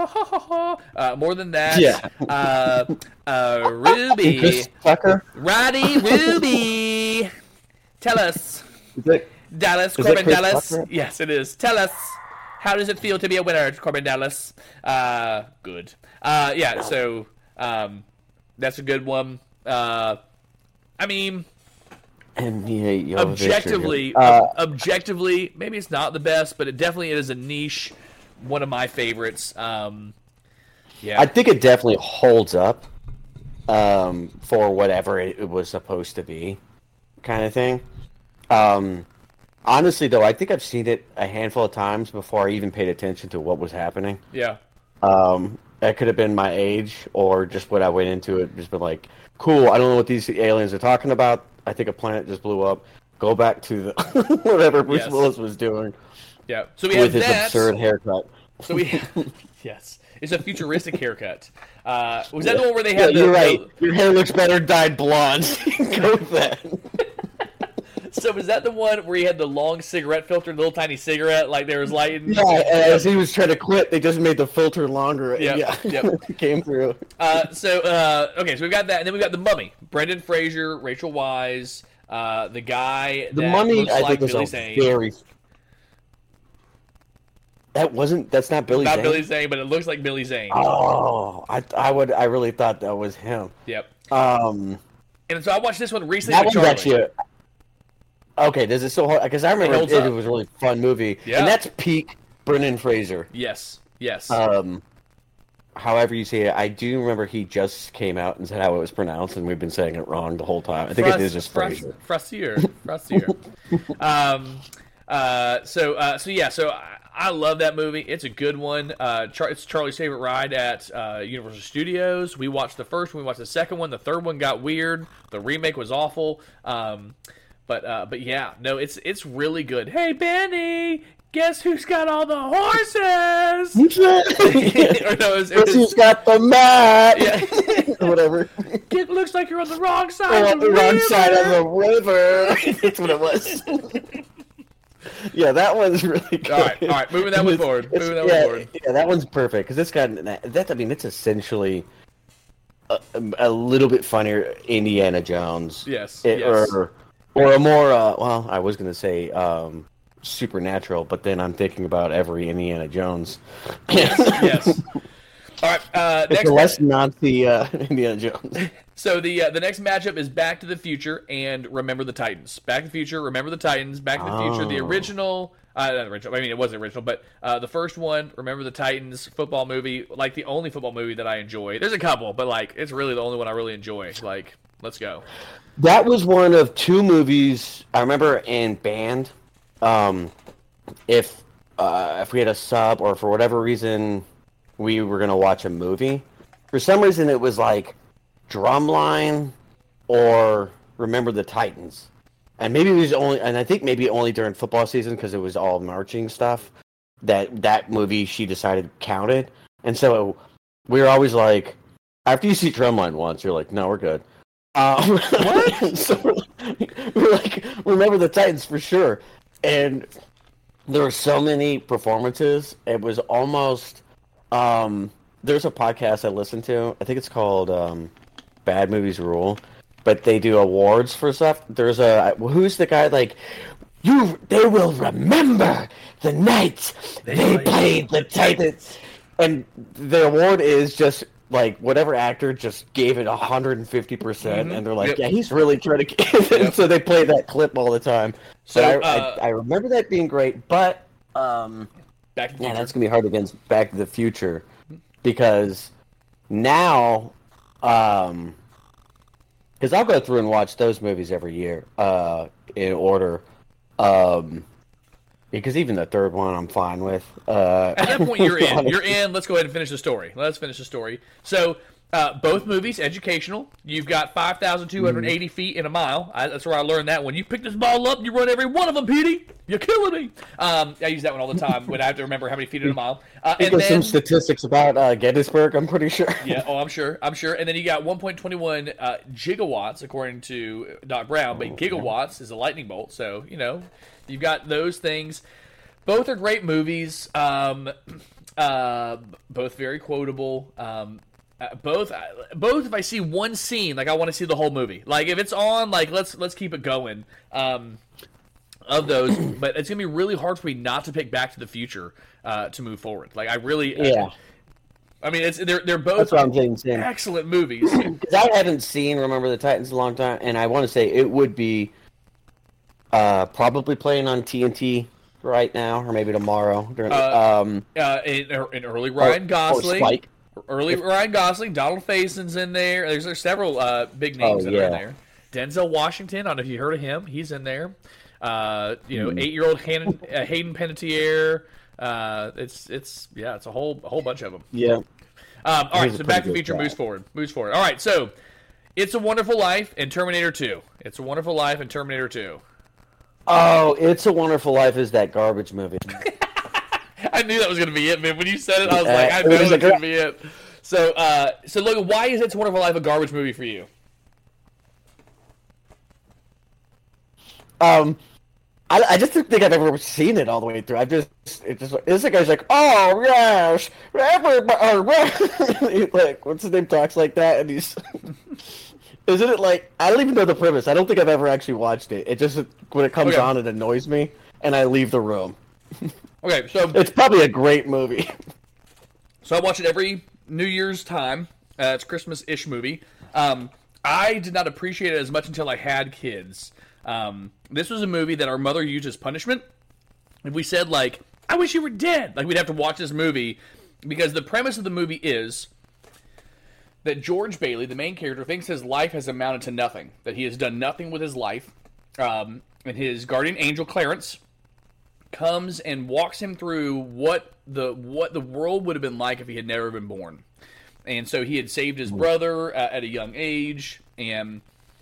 uh, more than that. Yeah. Uh, uh, Ruby, Chris Tucker. Roddy, Ruby, tell us, Is it, Dallas, Is it Corbin Chris Dallas. Tucker? Yes, it is. Tell us, how does it feel to be a winner, Corbin Dallas? Uh, good. Uh, yeah. So um, that's a good one. Uh, I mean. and yeah, Jovovich are Objectively, good. Uh, ob- objectively, maybe it's not the best, but it definitely is a niche. One of my favorites. Um, yeah, I think it definitely holds up um, for whatever it, it was supposed to be, kind of thing. Um, honestly, though, I think I've seen it a handful of times before I even paid attention to what was happening. yeah, Um, that could have been my age or just what I went into it. Just been like, cool, I don't know what these aliens are talking about. I think a planet just blew up. Go back to the whatever Bruce Yes. Willis was doing yeah. So we have with his that. absurd haircut. So we, yes, it's a futuristic haircut. Uh, was that the one where they Yeah, had the? you're right. the- Your hair looks better dyed blonde. Go with that. so was that the one where he had the long cigarette filter, the little tiny cigarette, like there was lighting? Yeah, and as he was trying to quit, they just made the filter longer. Yep, Yeah, yep. it came through. Uh, so uh, okay, so we've got that, and then we've got the Mummy, Brendan Fraser, Rachel Weisz, uh, the guy The that Mummy, looks I like think, was Billy a Zane. very. That wasn't. That's not Billy Not Zane. Billy Zane, but it looks like Billy Zane. Oh, I, I would. I really thought that was him. Yep. Um, And so I watched this one recently that with one's Charlie. actually. A, okay, does it still hold? Because I remember it, holds it, up. was a really fun movie, Yeah. and that's peak Brendan Fraser. Yes. Yes. Um, however you say it, I do remember he just came out and said how it was pronounced, and we've been saying it wrong the whole time. I think it is just Fraser. Frazier. Frazier. um, uh, so, uh, so yeah, so I, I love that movie. It's a good one. Uh, Char- it's Charlie's favorite ride at uh, Universal Studios. We watched the first one. We watched the second one. The third one got weird. The remake was awful. Um, but, uh, but yeah, no, it's it's really good. Hey, Benny, guess who's got all the horses? or no, it was, it Guess was, who's got the mat? Yeah. Or whatever. it looks like you're on the wrong Or side on of the the wrong river. side of the river. That's what it was. Yeah, that one's really good. All right, all right, moving that one forward. It's- Moving that yeah, one forward. yeah, that one's perfect because it's got that. I mean, it's essentially a, a little bit funnier Indiana Jones. Yes, It- yes. Or or a more. Uh, well, I was gonna say um, supernatural, but then I'm thinking about every Indiana Jones. Yes. All right. Uh, It's next. a less Nazi uh, Indiana Jones. So the uh, the next matchup is Back to the Future and Remember the Titans. Back to the Future, Remember the Titans. Back to the Future, the Oh. original. Uh, not original. I mean, it wasn't original, but uh, the first one, Remember the Titans, football movie, like the only football movie that I enjoy. There's a couple, but like it's really the only one I really enjoy. Like, let's go. That was one of two movies I remember in band. Um, if uh, if we had a sub or for whatever reason we were gonna watch a movie, for some reason it was like Drumline or Remember the Titans, and maybe it was only, and I think maybe only during football season because it was all marching stuff. That that movie she decided counted, and so we were always like, after you see Drumline once, you're like, no, we're good. Um, what? So we're, we're like, Remember the Titans for sure. And there were so many performances. It was almost. Um, there's a podcast I listen to. I think it's called um, Bad Movies Rule, but they do awards for stuff. There's a who's the guy like you they will remember the night they, they played, played the Titans. And the award is just like whatever actor just gave it one hundred fifty percent, mm-hmm. and they're like, yep. yeah, he's really trying to get it. Yep. So they play that clip all the time. So I, uh, I, I remember that being great, but um, Back to the yeah, Future. that's gonna be hard against Back to the Future because now, um, because I'll go through and watch those movies every year, uh, in order, um. Because even the third one, I'm fine with. Uh, At that point, you're in. You're in. Let's go ahead and finish the story. Let's finish the story. So, uh, both movies, educational. You've got five thousand two hundred eighty mm-hmm. feet in a mile. I, that's where I learned that one. You pick this ball up, you run every one of them, Petey. You're killing me. Um, I use that one all the time when I have to remember how many feet in a mile. Uh, and there's then, some statistics about uh, Gettysburg, I'm pretty sure. Yeah, oh, I'm sure. I'm sure. And then you got one point two one uh, gigawatts, according to Doc Brown. But gigawatts is a lightning bolt. So, you know, you've got those things. Both are great movies. Um, uh, both very quotable. Um, uh, both, uh, both. If I see one scene, like I want to see the whole movie. Like if it's on, like let's let's keep it going. Um, of those, but it's gonna be really hard for me not to pick Back to the Future uh, to move forward. Like I really, yeah. Uh, I mean, it's they're they're both That's what I'm saying, Sam. excellent movies. Because I haven't seen Remember the Titans in a long time, and I want to say it would be uh, probably playing on T N T right now, or maybe tomorrow. During, uh, um, uh, in, in early Ryan or, Gosling, or Spike. early Ryan Gosling, Donald Faison's in there. There's, there's several uh, big names oh, that yeah. are in there. Denzel Washington, I don't know if you heard of him. He's in there. Uh, you know, mm. eight-year-old Hayden, uh, Hayden Panettiere. Uh, it's it's yeah, it's a whole a whole bunch of them. Yeah. Um, all right, so Back to the Future moves forward. Moves forward. All right, so It's a Wonderful Life and Terminator two. It's a Wonderful Life and Terminator two. Oh, It's a Wonderful Life is that garbage movie. I knew that was going to be it, man. When you said it, I was uh, like, I know it's going to be it. So, uh, so Logan, why is It's a Wonderful Life a garbage movie for you? Um, I, I just don't think I've ever seen it all the way through. I just, it just, this guy's like, oh yes, everybody, like, what's his name talks like that, and he's, isn't it like, I don't even know the premise. I don't think I've ever actually watched it. It just, when it comes okay. on, it annoys me, and I leave the room. Okay, so it's probably a great movie. So I watch it every New Year's time. Uh, it's a Christmas-ish movie. Um, I did not appreciate it as much until I had kids. Um, this was a movie that our mother used as punishment. If we said, like, I wish you were dead, like, we'd have to watch this movie, because the premise of the movie is that George Bailey, the main character, thinks his life has amounted to nothing, that he has done nothing with his life, um, and his guardian angel, Clarence, comes and walks him through what the what the world would have been like if he had never been born. And so he had saved his brother uh, at a young age, and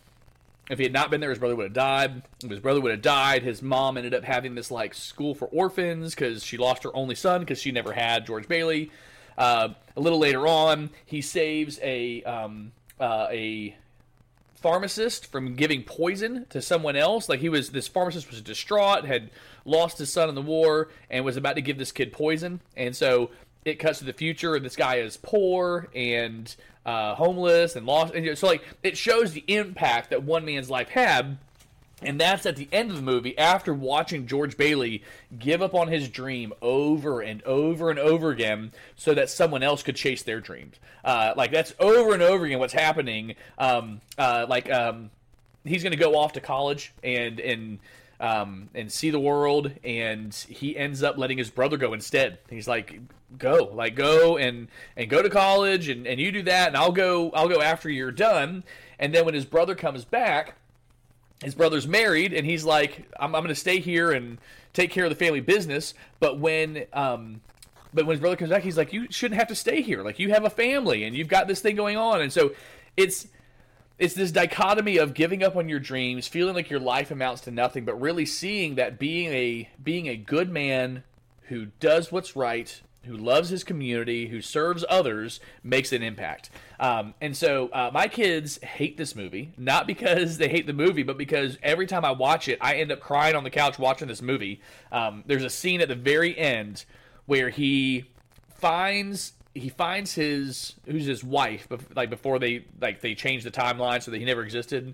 if he had not been there, his brother would have died. If his brother would have died, his mom ended up having this like school for orphans because she lost her only son because she never had George Bailey. Uh, a little later on, he saves a um, uh, a pharmacist from giving poison to someone else. Like he was, this pharmacist was distraught, had lost his son in the war, and was about to give this kid poison. And so it cuts to the future, and this guy is poor and uh, homeless and lost. And so like it shows the impact that one man's life had. And that's at the end of the movie, after watching George Bailey give up on his dream over and over and over again so that someone else could chase their dreams. Uh, like, that's over and over again what's happening. Um, uh, like, um, he's going to go off to college and and um, and see the world, and he ends up letting his brother go instead. He's like, go. Like, go and, and go to college, and, and you do that, and I'll go, I'll go after you're done. And then when his brother comes back, his brother's married, and he's like, I'm, I'm going to stay here and take care of the family business. But when um, but when his brother comes back, he's like, you shouldn't have to stay here. Like, you have a family, and you've got this thing going on. And so it's it's this dichotomy of giving up on your dreams, feeling like your life amounts to nothing, but really seeing that being a being a good man who does what's right, who loves his community, who serves others, makes an impact. Um, and so uh, my kids hate this movie, not because they hate the movie, but because every time I watch it, I end up crying on the couch watching this movie. Um, there's a scene at the very end where he finds he finds his who's his wife, like before they like they change the timeline so that he never existed.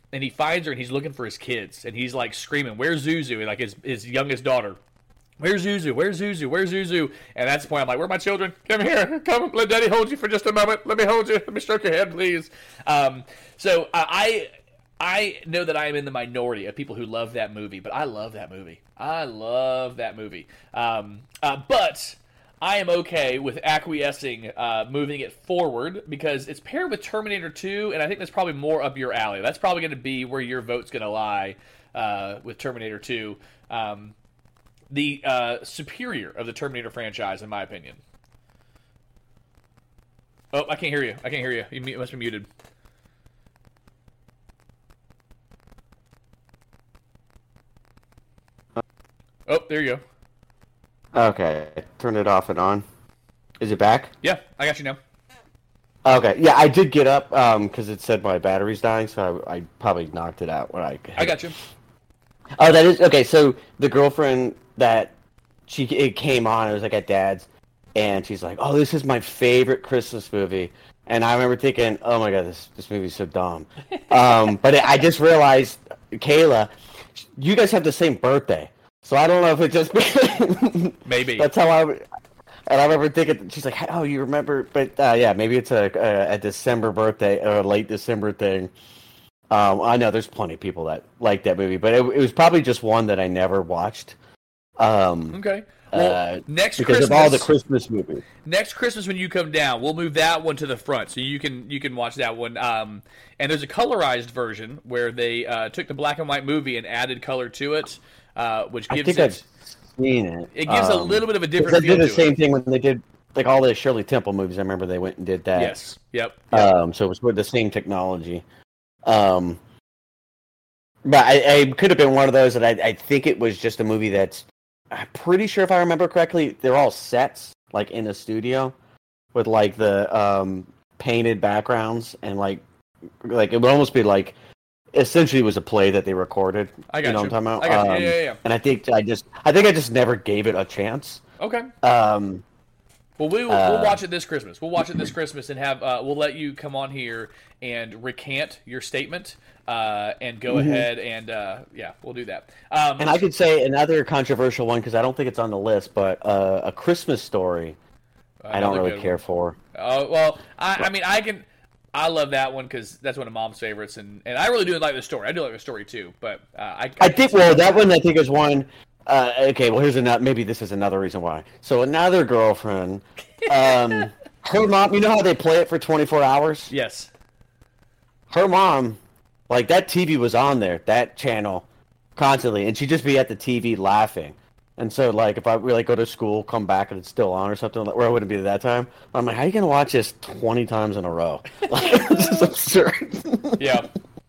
and he finds her, and he's looking for his kids, and he's like screaming, "Where's Zuzu?" Like his his youngest daughter. Where's Zuzu? Where's Zuzu? Where's Zuzu? And that's the point. I'm like, where are my children? Come here. Come, let Daddy hold you for just a moment. Let me hold you. Let me stroke your head, please. Um, so uh, I I know that I am in the minority of people who love that movie, but I love that movie. I love that movie. Um, uh, but I am okay with acquiescing, uh, moving it forward, because it's paired with Terminator two, and I think that's probably more up your alley. That's probably going to be where your vote's going to lie uh, with Terminator two. Um, the uh, superior of the Terminator franchise, in my opinion. Oh, I can't hear you. I can't hear you. You must be muted. Oh, there you go. Okay, turn it off and on. Is it back? Yeah, I got you now. Okay, yeah, I did get up because um, it said my battery's dying, so I, I probably knocked it out when I. I got you. Oh, that is okay. So the girlfriend that she it came on, it was like at Dad's, and she's like, "Oh, this is my favorite Christmas movie," and I remember thinking, "Oh my God, this this movie's so dumb." um, but I just realized, Kayla, you guys have the same birthday, so I don't know if it just maybe that's how I. And I remember thinking, she's like, "Oh, you remember?" But uh, yeah, maybe it's a, a a December birthday or a late December thing. Um, I know there's plenty of people that like that movie, but it, it was probably just one that I never watched. Um, okay. Well, uh, next because Christmas, of all the Christmas movies. Next Christmas, when you come down, we'll move that one to the front, so you can you can watch that one. Um, and there's a colorized version where they uh, took the black and white movie and added color to it, uh, which gives I think it. I've seen it. It gives um, a little bit of a different they feel did the to same it. thing when they did like all the Shirley Temple movies. I remember they went and did that. Yes. Yep. yep. Um, so it was with the same technology. Um, but I, I could have been one of those that I, I think it was just a movie that's. I'm pretty sure if I remember correctly, they're all sets like in a studio with like the um, painted backgrounds and like like it would almost be like essentially it was a play that they recorded. I got you. Know you. what I'm talking about? I got you. Um, Yeah, yeah, yeah. And I think I just I think I just never gave it a chance. Okay. Um, Well, we will, Uh, we'll watch it this Christmas. We'll watch it this Christmas and have uh, we'll let you come on here and recant your statement uh, and go Mm-hmm. ahead and uh, yeah, we'll do that. Um, and I could say another controversial one because I don't think it's on the list, but uh, A Christmas Story. I don't another really good care one. for. Oh well, I, I mean, I can. I love that one because that's one of Mom's favorites, and, and I really do like the story. I do like the story too, but uh, I, I I think well that one I think is one. Uh, okay, well here's another. Maybe this is another reason why. So another girlfriend. Um, her mom. You know how they play it for twenty-four hours? Yes. Her mom, like that T V was on there, that channel, constantly, and she'd just be at the T V laughing. And so, like, if I really go to school, come back, and it's still on or something, where I wouldn't be at that time, I'm like, how are you going to watch this twenty times in a row? Like, this is absurd. Yeah.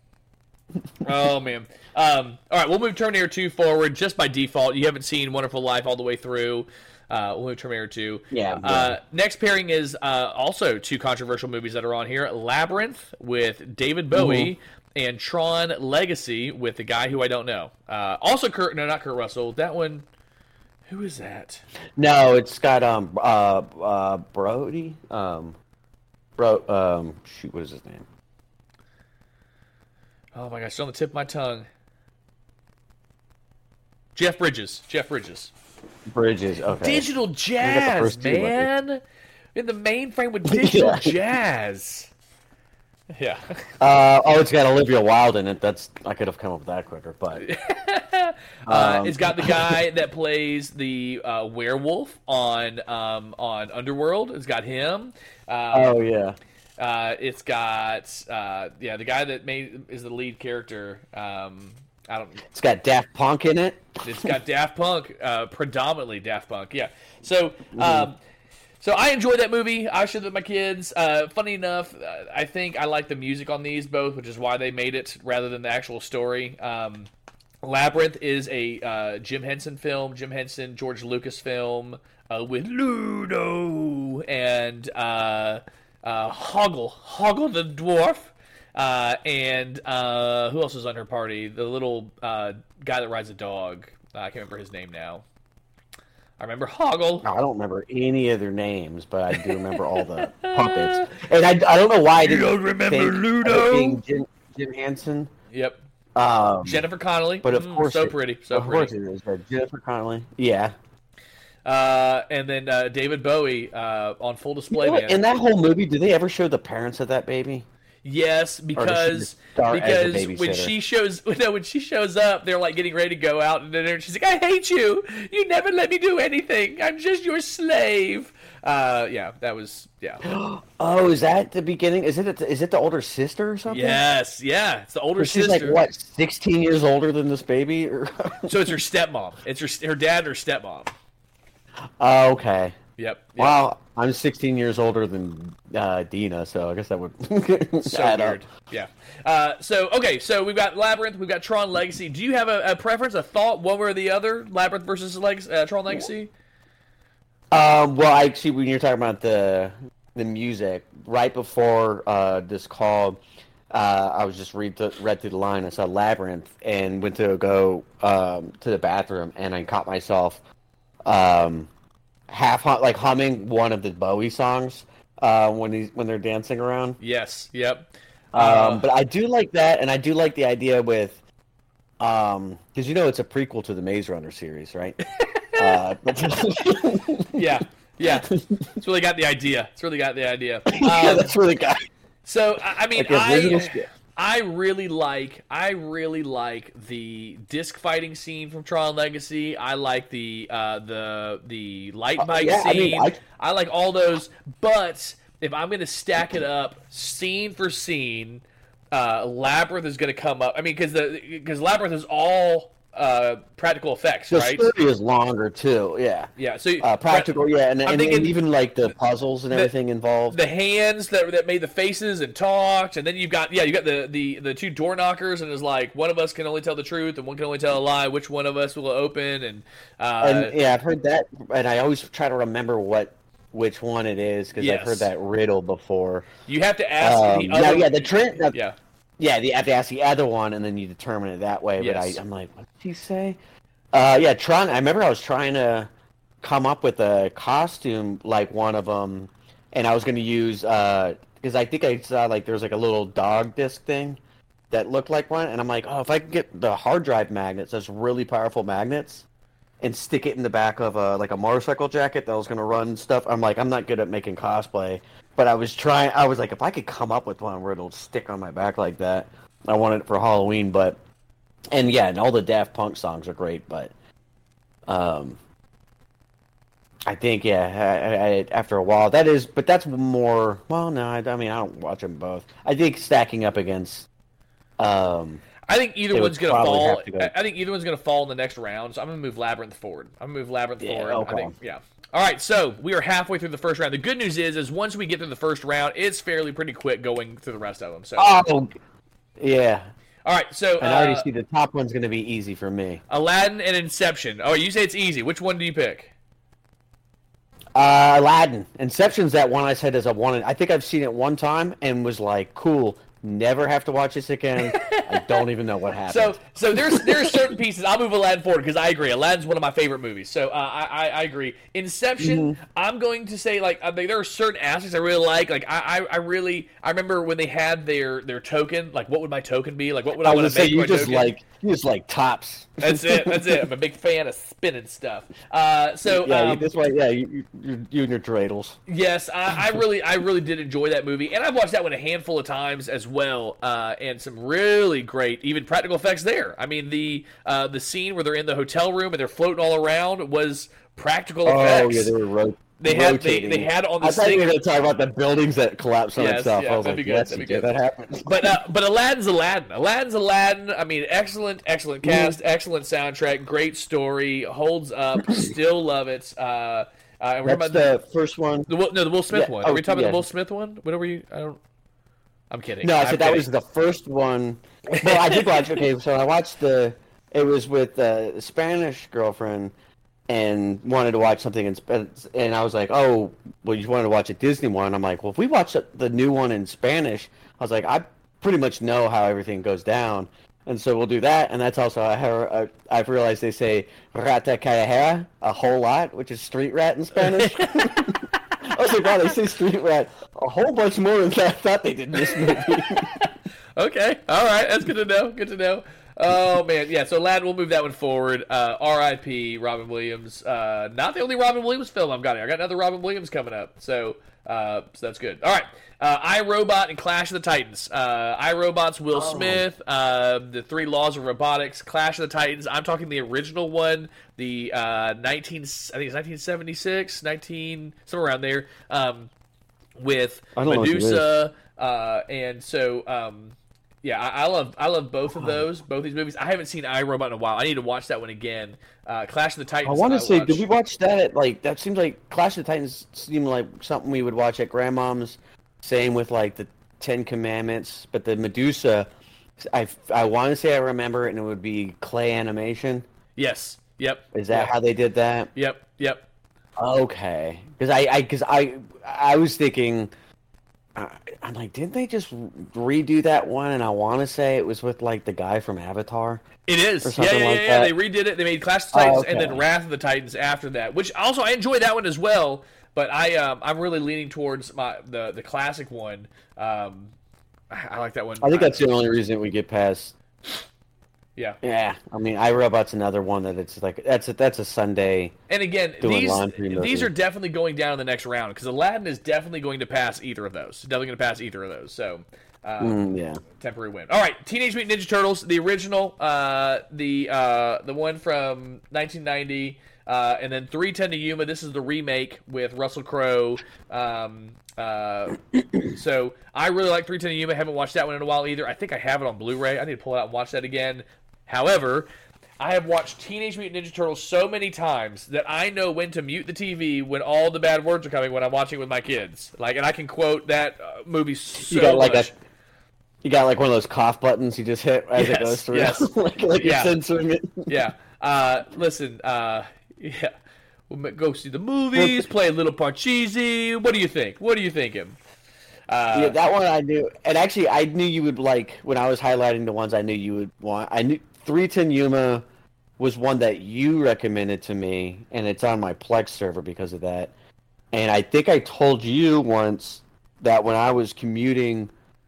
Oh, man. Um, all right, we'll move Terminator two forward just by default. You haven't seen Wonderful Life all the way through. Uh, we'll move Terminator two. Yeah. Uh, next pairing is uh, also two controversial movies that are on here. Labyrinth with David Bowie mm-hmm. and Tron Legacy with the guy who I don't know. Uh, also, Kurt, no, not Kurt Russell. That one... Who is that? No, it's got um uh uh Brody um bro um shoot what is his name? Oh my gosh, it's on the tip of my tongue. Jeff Bridges. Jeff Bridges. Bridges. Okay. Digital Jazz, man. In the mainframe with Digital yeah. Jazz. Yeah. Uh, oh, it's got Olivia Wilde in it. That's I could have come up with that quicker, but uh, um, it's got the guy that plays the uh, werewolf on um, on Underworld. It's got him. Um, oh yeah. Uh, it's got uh, yeah the guy that made is the lead character. Um, I don't. It's got Daft Punk in it. It's got Daft Punk, uh, predominantly Daft Punk. Yeah. So. Mm-hmm. Um, So I enjoyed that movie. I showed it with my kids. Uh, funny enough, uh, I think I like the music on these both, which is why they made it rather than the actual story. Um, Labyrinth is a uh, Jim Henson film, Jim Henson, George Lucas film uh, with Ludo and uh, uh, Hoggle, Hoggle the dwarf, uh, and uh, who else was on her party? The little uh, guy that rides a dog. Uh, I can't remember his name now. I remember Hoggle. No, I don't remember any of their names, but I do remember all the puppets. And I, I don't know why I didn't You don't remember think Ludo? of it being Jim, Jim Henson. Yep. Um, Jennifer Connelly. But of Mm, course, so it- pretty. So of pretty. course it is. But Jennifer Connelly. Yeah. Uh, and then uh, David Bowie uh, on Full Display You know what, Man. in that whole movie, do they ever show the parents of that baby? Yes, does she because just start as a because when babysitter? she shows no, when she shows up, they're like getting ready to go out, and then she's like, "I hate you. You never let me do anything. I'm just your slave." Uh, yeah, that was yeah. Oh, is that the beginning? Is it is it the older sister or something? Yes, yeah. It's the older She's sister. like what, sixteen years older than this baby? Or... So it's her stepmom. It's her her dad and her stepmom. Oh, okay. Yep. yep. Wow, I'm sixteen years older than uh, Dina, so I guess that would So add weird. up. Yeah. Uh, so okay, so we've got Labyrinth, we've got Tron Legacy. Do you have a, a preference, a thought, one way or the other? Labyrinth versus Leg- uh, Tron Legacy? Um, well, actually, when you're talking about the the music, right before uh, this call, uh, I was just read the, read through the line. I saw Labyrinth and went to go um, to the bathroom, and I caught myself um, half hum- like humming one of the Bowie songs uh, when he's when they're dancing around. Yes. Yep. Um, Uh, but I do like that, and I do like the idea with, um, because you know it's a prequel to the Maze Runner series, right? uh, yeah. Yeah. It's really got the idea. It's really got the idea. yeah, Um, that's really got. So I I mean, Like the original I script. I really like I really like the disc fighting scene from Tron Legacy. I like the uh, the the light bike yeah, I scene. mean, I- I like all those. But if I'm going to stack it up scene for scene, uh, Labyrinth is going to come up. I mean, because the because Labyrinth is all uh, practical effects, The right? story is longer too. Yeah. Yeah. So Uh, practical, yeah, and, I'm and, thinking and even like the puzzles and everything involved. the hands that that made the faces and talked, and then you've got yeah, you got the, the, the two door knockers, and it's like one of us can only tell the truth and one can only tell a lie. Which one of us will open? And, uh, and yeah, I've heard that, and I always try to remember what which one it is because Yes. I've heard that riddle before. you have to ask Um, the now, other. yeah, the trend. The, yeah, yeah, you have to ask the other one, and then you determine it that way. Yes. But I, I'm like, what did he say? Uh, yeah, Tron. I remember I was trying to come up with a costume like one of them, and I was going to use because I think I saw like there was like a little dog disc thing that looked like one, and I'm like, oh, if I could get the hard drive magnets, those really powerful magnets, and stick it in the back of a like a motorcycle jacket that was going to run stuff. I'm like, I'm not good at making cosplay, but I was trying. I was like, if I could come up with one where it'll stick on my back like that, I wanted it for Halloween, but. And yeah, and all the Daft Punk songs are great, but um, I think yeah, I, I, after a while that is, but that's more. Well, no, I, I mean I don't watch them both. I think stacking up against, um, I think either They would one's gonna probably fall. have to go- I I think either one's gonna fall in the next round. So I'm gonna move Labyrinth forward. I'm gonna move Labyrinth Yeah, forward. I okay. think, yeah. All right, so we are halfway through the first round. The good news is, is once we get through the first round, it's fairly pretty quick going through the rest of them. So, oh, yeah, all right, so and I already uh, see the top one's going to be easy for me. Aladdin and Inception. Oh, you say it's easy. Which one do you pick? Uh, Aladdin, Inception's that one I said is a one. I think I've seen it one time and was like, cool. Never have to watch this again. I don't even know what happened. So, so there's there's certain pieces. I'll move Aladdin forward because I agree. Aladdin's one of my favorite movies. So uh, I, I I agree. Inception. Mm-hmm. I'm going to say like I mean, there are certain aspects I really like. Like I, I I really I remember when they had their their token. Like what would my token be? Like what would I, I want was to say make you my just token? like you just like tops. That's it. That's it. I'm a big fan of spinning stuff. Uh, so Yeah, um, that's why. Yeah, you, you, you and your dreidels. yes, I, I really, I really did enjoy that movie, and I've watched that one a handful of times as well, uh, and some really great, even practical effects there. I mean, the uh, the scene where they're in the hotel room and they're floating all around was practical effects. Oh yeah, they were ro- They had- they- rotating. they had on the I thought you were stick- going to talk about the buildings that collapse on Yes, itself. yeah, I was that'd like, be good, yes, that'd you be did. good. That happened. But uh, but Aladdin's Aladdin. Aladdin's Aladdin. I mean, excellent, excellent Mm-hmm. cast, excellent soundtrack, great story, holds up. Still love it. Uh, uh, and we're That's about the, the first one. the Will- no the Will Smith Yeah, one. Are oh, we talking about yeah. the Will Smith one? What were you? I don't. I'm kidding. No, I I'm said that kidding. was the first one. Well, I did watch. Okay, so I watched the. It was with a Spanish girlfriend, and wanted to watch something in Spanish. And I was like, "Oh, well, you wanted to watch a Disney one?" I'm like, "Well, if we watch the new one in Spanish," I was like, "I pretty much know how everything goes down." And so we'll do that, and that's also I have, uh, I've realized they say "rata callejera" a whole lot, which is street rat in Spanish. I was like, wow, they say street rat a whole bunch more than I thought they did in this movie. Okay, all right, that's good to know. Good to know. Oh man, yeah. So Aladdin, we'll move that one forward. Uh, R I P Robin Williams. Uh, not the only Robin Williams film I've got here. I got another Robin Williams coming up. So, uh, so that's good. All right. Uh, I, Robot and Clash of the Titans. Uh, I, Robot's Will Oh. Smith. Uh, the Three Laws of Robotics. Clash of the Titans. I'm talking the original one. The uh, nineteen. I think it's nineteen seventy-six, nineteen somewhere around there. Um, with I don't know what it Medusa. Uh, and so. Um, Yeah, I, I love I love both of those, both these movies. I haven't seen I, Robot in a while. I need to watch that one again. Uh, Clash of the Titans. I want to say, watched. did we watch that? At, like that seems like Clash of the Titans seemed like something we would watch at Grandmom's. Same with like the Ten Commandments, but the Medusa, I I want to say I remember it, and it would be clay animation. Yes. Yep. Is that yep. how they did that? Yep. Yep. Okay, because I I because I I was thinking. Uh, I'm like, didn't they just redo that one? And I want to say it was with like the guy from Avatar. It is. Or Yeah, something yeah, like yeah. that. They redid it. They made Clash of the Titans Oh, okay. and then Wrath of the Titans after that, which also I enjoyed that one as well. But I um, I'm really leaning towards my the the classic one. Um, I, I like that one. I think that's the only reason we get past. Yeah. Yeah, I mean, iRobot's another one that it's like that's a, that's a Sunday. And again, Doing these laundry movie. these are definitely going down in the next round because Aladdin is definitely going to pass either of those. Definitely going to pass either of those. So, um, Mm, yeah. temporary win. All right, Teenage Mutant Ninja Turtles, the original, uh, the uh, the one from nineteen ninety, uh, and then three ten to Yuma. This is the remake with Russell Crowe. Um, uh, so I really like three ten to Yuma. Haven't watched that one in a while either. I think I have it on Blu-ray. I need to pull it out and watch that again. However, I have watched Teenage Mutant Ninja Turtles so many times that I know when to mute the T V when all the bad words are coming when I'm watching it with my kids. Like, and I can quote that uh, movie so You got like much. a, you got like one of those cough buttons you just hit as Yes, it goes through. yes. like like Yeah. you're censoring it. Yeah. Uh, listen. Uh, yeah. We'll go see the movies. Play a little Parcheesi. What do you think? What are you thinking? Uh, Yeah, that one I knew, and actually I knew you would like when I was highlighting the ones I knew you would want. I knew three ten Yuma was one that you recommended to me, and it's on my Plex server because of that. And I think I told you once that when I was commuting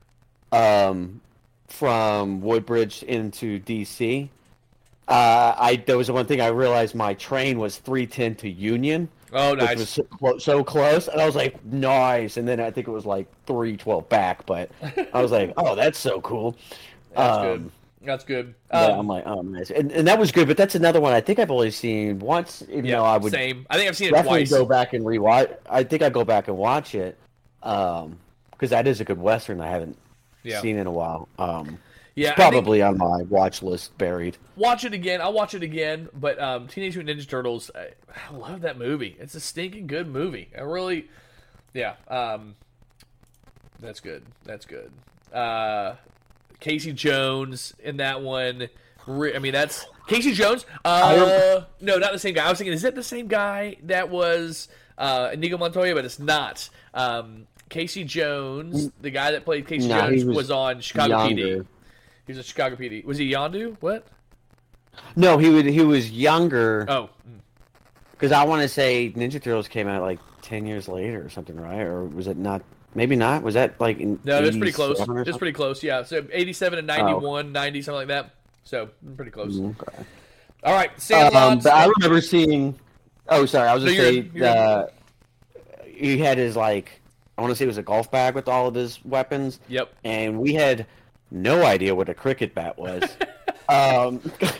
um, from Woodbridge into D C, uh, I there was one thing I realized my train was three ten to Union. Oh, Which nice. was so, clo- so close, and I was like, nice. And then I think it was like three twelve back, but I was like, oh, that's so cool. That's Um, good. That's good. yeah, Um, I'm like, oh, nice. And, and that was good, but that's another one I think I've only seen once, even yeah, though I would same. I think I've seen it definitely twice. go back and rewatch. I think I'd go back and watch it, um, because that is a good Western I haven't Yeah. seen in a while. Um, Yeah, it's I think- probably on my watch list buried. Watch it again. I'll watch it again. But um, Teenage Mutant Ninja Turtles, I, I love that movie. It's a stinking good movie. I really, yeah. Um, that's good. That's good. Uh, Casey Jones in that one. Re- I mean, that's Casey Jones. Uh, no, not the same guy. I was thinking, is it the same guy that was uh, Inigo Montoya? But it's not. Um, Casey Jones, the guy that played Casey No, he Jones, was, was on Chicago P D. younger. He was a Chicago P D. Was he Yondu? What? No, he would. He was younger. Oh, Because I want to say Ninja Turtles came out like ten years later or something, right? Or was it not? Maybe not. Was that like in no, that's pretty close. eighty-seven or It's something? pretty close. Yeah. So eighty-seven and ninety-one, ninety, something like that. So pretty close. Okay. All right, Sandlot. Um, but I remember seeing. Oh, sorry. I was No, just you're- saying you're- uh, he had his like. I want to say it was a golf bag with all of his weapons. Yep. And we had no idea what a cricket bat was. um,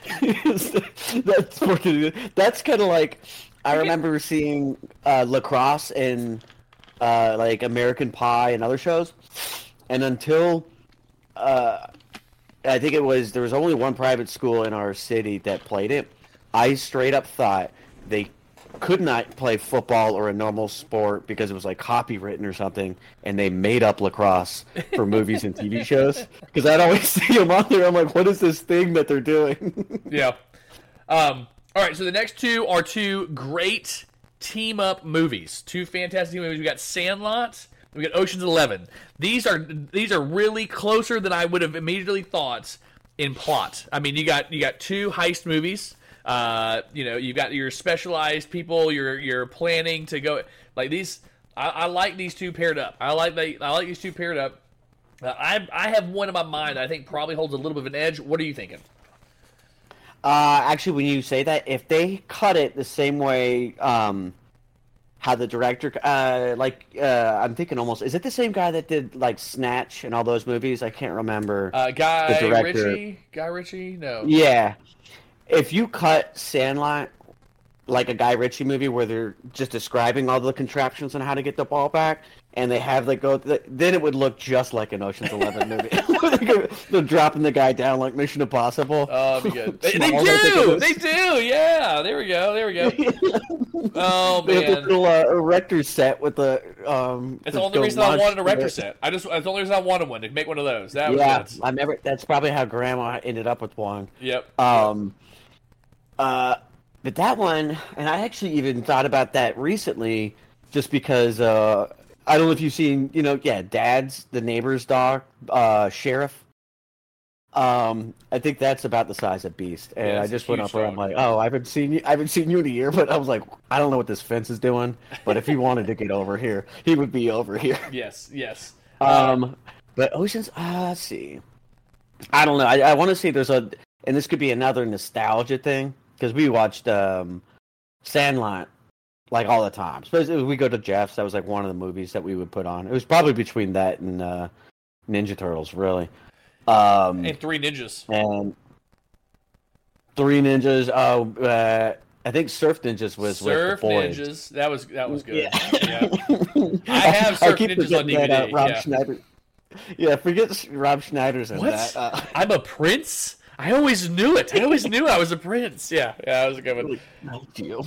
that's fucking- that's kind of like I remember seeing uh, lacrosse in uh, like American Pie and other shows, and until uh, I think it was there was only one private school in our city that played it. I straight up thought they could not play football or a normal sport because it was like copywritten or something, and they made up lacrosse for movies and T V shows. Because I'd always see them on there. I'm like, what is this thing that they're doing? Yeah. Um, all right, so the next two are two great team up movies. Two fantastic movies. We got Sandlot. We got Ocean's Eleven. These are these are really closer than I would have immediately thought in plot. I mean, you got you got two heist movies. Uh, you know, you've got your specialized people. You're you're planning to go like these. I, I like these two paired up. I like they. I like these two paired up. Uh, I I have one in my mind that I think probably holds a little bit of an edge. What are you thinking? Uh, actually, when you say that, if they cut it the same way, um, how the director, uh, like, uh, I'm thinking almost, is it the same guy that did like Snatch and all those movies? I can't remember. Uh, Guy the director. Ritchie? Guy Ritchie? No. Yeah. If you cut Sandlot like a Guy Ritchie movie where they're just describing all the contraptions on how to get the ball back, and they have like go, then it would look just like an Ocean's Eleven movie. They're dropping the guy down like Mission Impossible. Oh, that'd be good. They, they do, they do. Yeah, there we go, there we go. Oh they man, have this little uh, erector set with the. Um, it's the only reason I wanted a erector set. I just, it's the only reason I wanted one to make one of those. That was yeah, nuts. I remember. That's probably how Grandma ended up with one. Yep. Um. Uh. But that one, and I actually even thought about that recently, just because uh, I don't know if you've seen, you know, yeah, Dad's the neighbor's dog, uh, Sheriff. Um, I think that's about the size of Beast, and Yeah, I it's a just went huge up there. I'm dog. like, oh, I haven't seen you. I haven't seen you in a year, but I was like, I don't know what this fence is doing. But if he wanted to get over here, he would be over here. Yes, yes. Um, but Ocean's, uh, let's see. I don't know. I, I want to say there's a, and this could be another nostalgia thing. Because we watched um, Sandlot like all the time. So we go to Jeff's. That was like one of the movies that we would put on. It was probably between that and uh, Ninja Turtles, really. Um, And Three Ninjas. and Three Ninjas. Oh, uh, I think Surf Ninjas was Surf with the boys. Ninjas. That was that was good. Yeah. Yeah. I have Surf keep Ninjas on forgetting D V D. that, uh, Rob yeah. Schneider. Yeah, forget Rob Schneider's in What? that. Uh, I'm a prince? I always knew it. I always knew I was a prince. Yeah, yeah, that was a good one. Thank you.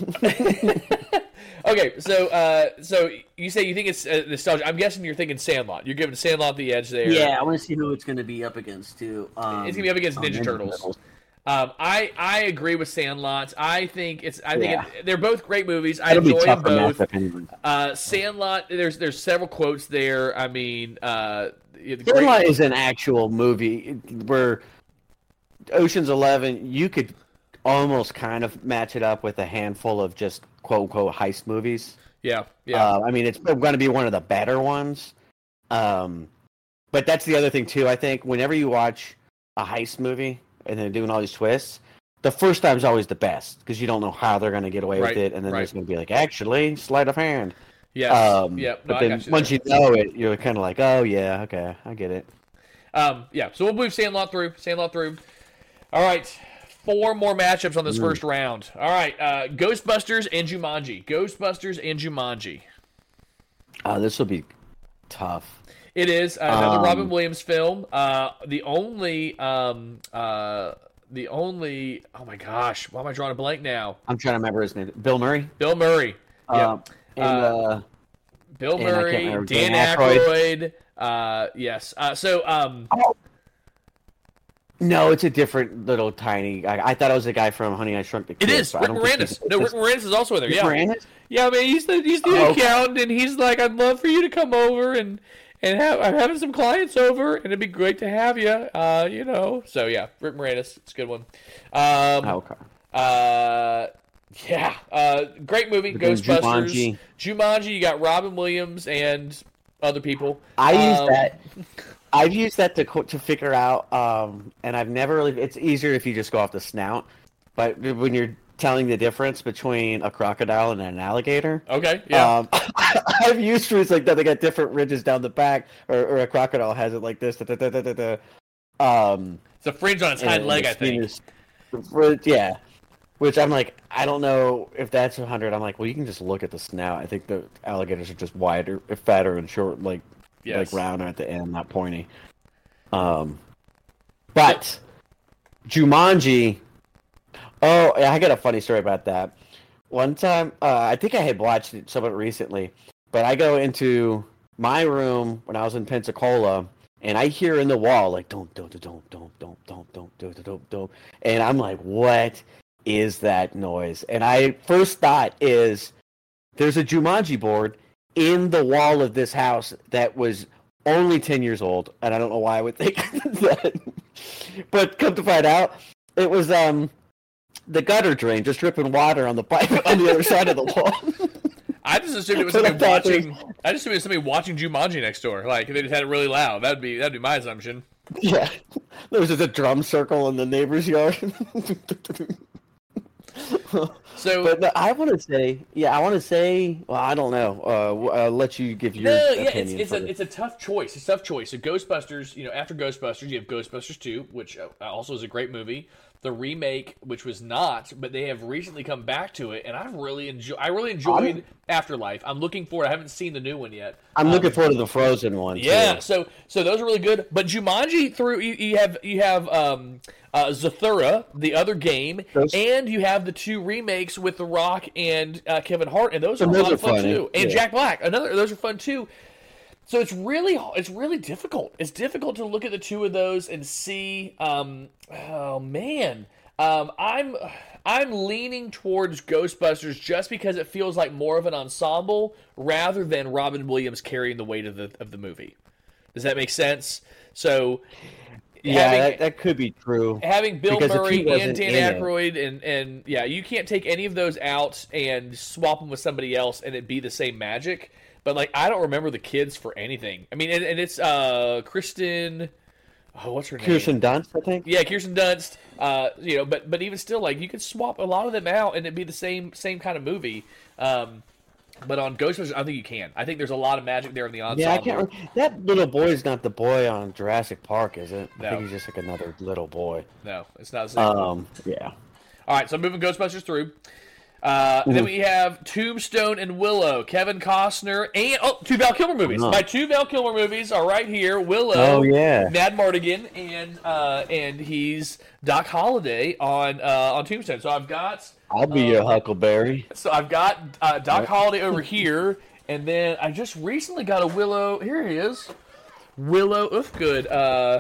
Okay, so uh, so you say you think it's uh, nostalgia. I'm guessing you're thinking Sandlot. You're giving Sandlot the edge there. Yeah, I want to see who it's going to be up against too. Um, It's gonna be up against um, Ninja Turtles. Um, I I agree with Sandlot. I think it's I think Yeah. it, they're both great movies. I It'll be enjoy them tougher both. matchup anyway. Uh, Sandlot. There's there's several quotes there. I mean, uh, the great- Sandlot is an actual movie where Ocean's Eleven, you could almost kind of match it up with a handful of just quote unquote heist movies. yeah, yeah. Uh, I mean, it's going to be one of the better ones. Um, but that's the other thing too. I think whenever you watch a heist movie and they're doing all these twists, the first time's always the best because you don't know how they're going to get away Right, with it, and then right. there's going to be like, actually, sleight of hand. Yes. Um, Yep. No, but I then got you once there. you know it, you're kind of like, oh yeah, okay, I get it. Um, yeah, so we'll move Sandlot through. Sandlot through. All right, four more matchups on this first round. All right, uh, Ghostbusters and Jumanji. Ghostbusters and Jumanji. Uh, this will be tough. It is uh, another Um, Robin Williams film. Uh, the only, um, uh, the only. Oh my gosh, why am I drawing a blank now? I'm trying to remember his name. Bill Murray. Bill Murray. Yeah, Um, and Uh, uh, Bill and I can't Murray, remember, Dan, Dan Aykroyd. Uh, yes. Uh, so, um, no, it's a different little tiny guy. I thought it was the guy from Honey, I Shrunk the it Kids. is but I Rick don't think Moranis. he's- No, Rick Moranis is also in there. Rick Yeah. Moranis? Yeah, I mean, he's the he's the Oh, okay. accountant, and he's like, I'd love for you to come over and and have I'm having some clients over, and it'd be great to have you. Uh, you know, so yeah, Rick Moranis, it's a good one. Um, Oh, okay. uh, yeah, uh, great movie, But then Ghostbusters, Jumanji. Jumanji. You got Robin Williams and other people. I use Um, that. I've used that to co- to figure out, um, and I've never really. It's easier if you just go off the snout, but when you're telling the difference between a crocodile and an alligator, Okay, yeah, um, I've used truths like that. They got different ridges down the back, or, or a crocodile has it like this. Da, da, da, da, da, da. Um, it's a fringe on its hind and leg, the I think. is- for- yeah, which I'm like, I don't know if that's a hundred. I'm like, well, you can just look at the snout. I think the alligators are just wider, fatter, and short, like Yes. like round at the end, not pointy. Um, but Jumanji. Oh, yeah, I got a funny story about that. One time, uh, I think I had watched it somewhat recently, but I go into my room when I was in Pensacola, and I hear in the wall like don't don't don't don't don't don't don't don't don't don't, and I'm like, what is that noise? And I first thought is there's a Jumanji board in the wall of this house that was only ten years old, and I don't know why I would think that. But come to find out, it was um the gutter drain just dripping water on the pipe on the other side of the wall. I just assumed it was That's what somebody I thought watching. I just assumed it was somebody watching Jumanji next door. Like they just had it really loud. That'd be that'd be my assumption. Yeah, there was just a drum circle in the neighbor's yard. So, but no, I want to say, yeah, I want to say, well, I don't know. Uh, I'll let you give your no, yeah, opinion. it's, it's a first. it's a tough choice. It's a tough choice. So Ghostbusters, you know, after Ghostbusters, you have Ghostbusters two, which also is a great movie. The remake, which was not, but they have recently come back to it, and I've really enjoyed. I really enjoyed I'm, Afterlife. I'm looking forward. I haven't seen the new one yet. I'm um, looking forward to the Frozen one. Yeah, too. so so those are really good. But Jumanji, through you, you have you have um, uh, Zathura, the other game, those, and you have the two remakes with The Rock and uh, Kevin Hart, and those are those a lot are of fun funny. too. And Yeah. Jack Black, another. Those are fun too. So it's really it's really difficult. It's difficult to look at the two of those and see. Um, oh man. Um, I'm I'm leaning towards Ghostbusters just because it feels like more of an ensemble rather than Robin Williams carrying the weight of the of the movie. Does that make sense? So, yeah, having, that, that could be true. having Bill because if he Murray and wasn't Dan in it- Aykroyd and and yeah, you can't take any of those out and swap them with somebody else and it be the same magic. But like, I don't remember the kids for anything. I mean, and, and it's uh Kristen. Oh, what's her name? Kirsten Dunst, I think. Yeah, Kirsten Dunst. Uh, you know, but but even still, like you could swap a lot of them out and it'd be the same same kind of movie. Um, but on Ghostbusters, I think you can. I think there's a lot of magic there in the ensemble. Yeah, I can't. Remember. That little boy is not the boy on Jurassic Park, is it? No. I think he's just like another little boy. No, it's not the same. Um, yeah. All right, so moving Ghostbusters through. Uh, Mm-hmm. Then we have Tombstone and Willow, Kevin Costner, and oh, two Val Kilmer movies. Oh. My two Val Kilmer movies are right here: Willow, Oh, yeah. Mad Mardigan, and uh, and he's Doc Holliday on uh, on Tombstone. So I've got I'll be your Huckleberry. so I've got uh, Doc Holliday over here, and then I just recently got a Willow. Here he is, Willow Ufgood. Uh,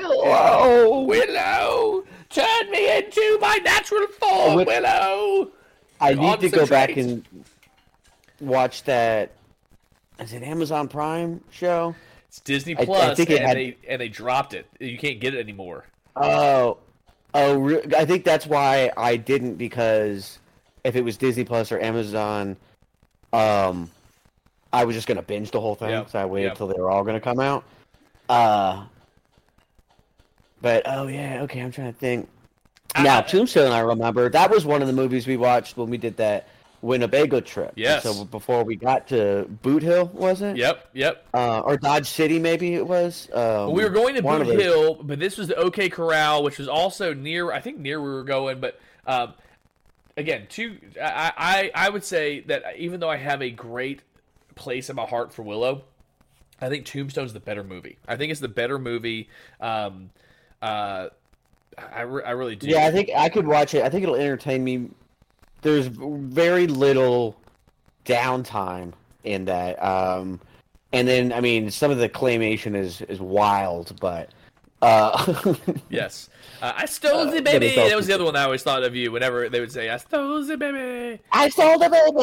Willow. Willow, turn me into my natural form, Wi- Willow. I need to go back Concentrate. and watch that. Is it Amazon Prime show? It's Disney I- I Plus, think it and had- they and they dropped it. You can't get it anymore. Oh, oh! Re- I think that's why I didn't, because if it was Disney Plus or Amazon, um, I was just gonna binge the whole thing. Yeah, So I waited yeah. till they were all gonna come out. Uh, but oh yeah, okay. I'm trying to think. I- Now I- Tombstone, I remember that was one of the movies we watched when we did that Winnebago trip. And Yes. So before we got to Boot Hill, was it? Yep, yep. Uh, or Dodge City, maybe it was. Um, Well, we were going to one Boot of those- Hill, but this was the OK Corral, which was also near. I think near where we were going, but um, again, two. I, I I would say that even though I have a great place in my heart for Willow, I think Tombstone's the better movie. I think it's the better movie. Um, uh, I, re- I really do. Yeah, I think I could watch it. I think it'll entertain me. There's very little downtime in that. Um, and then, I mean, some of the claymation is, is wild, but... Uh, Yes. Uh, I stole Uh, the but baby. it's also- That was the other one I always thought of you whenever they would say, I stole the baby. I stole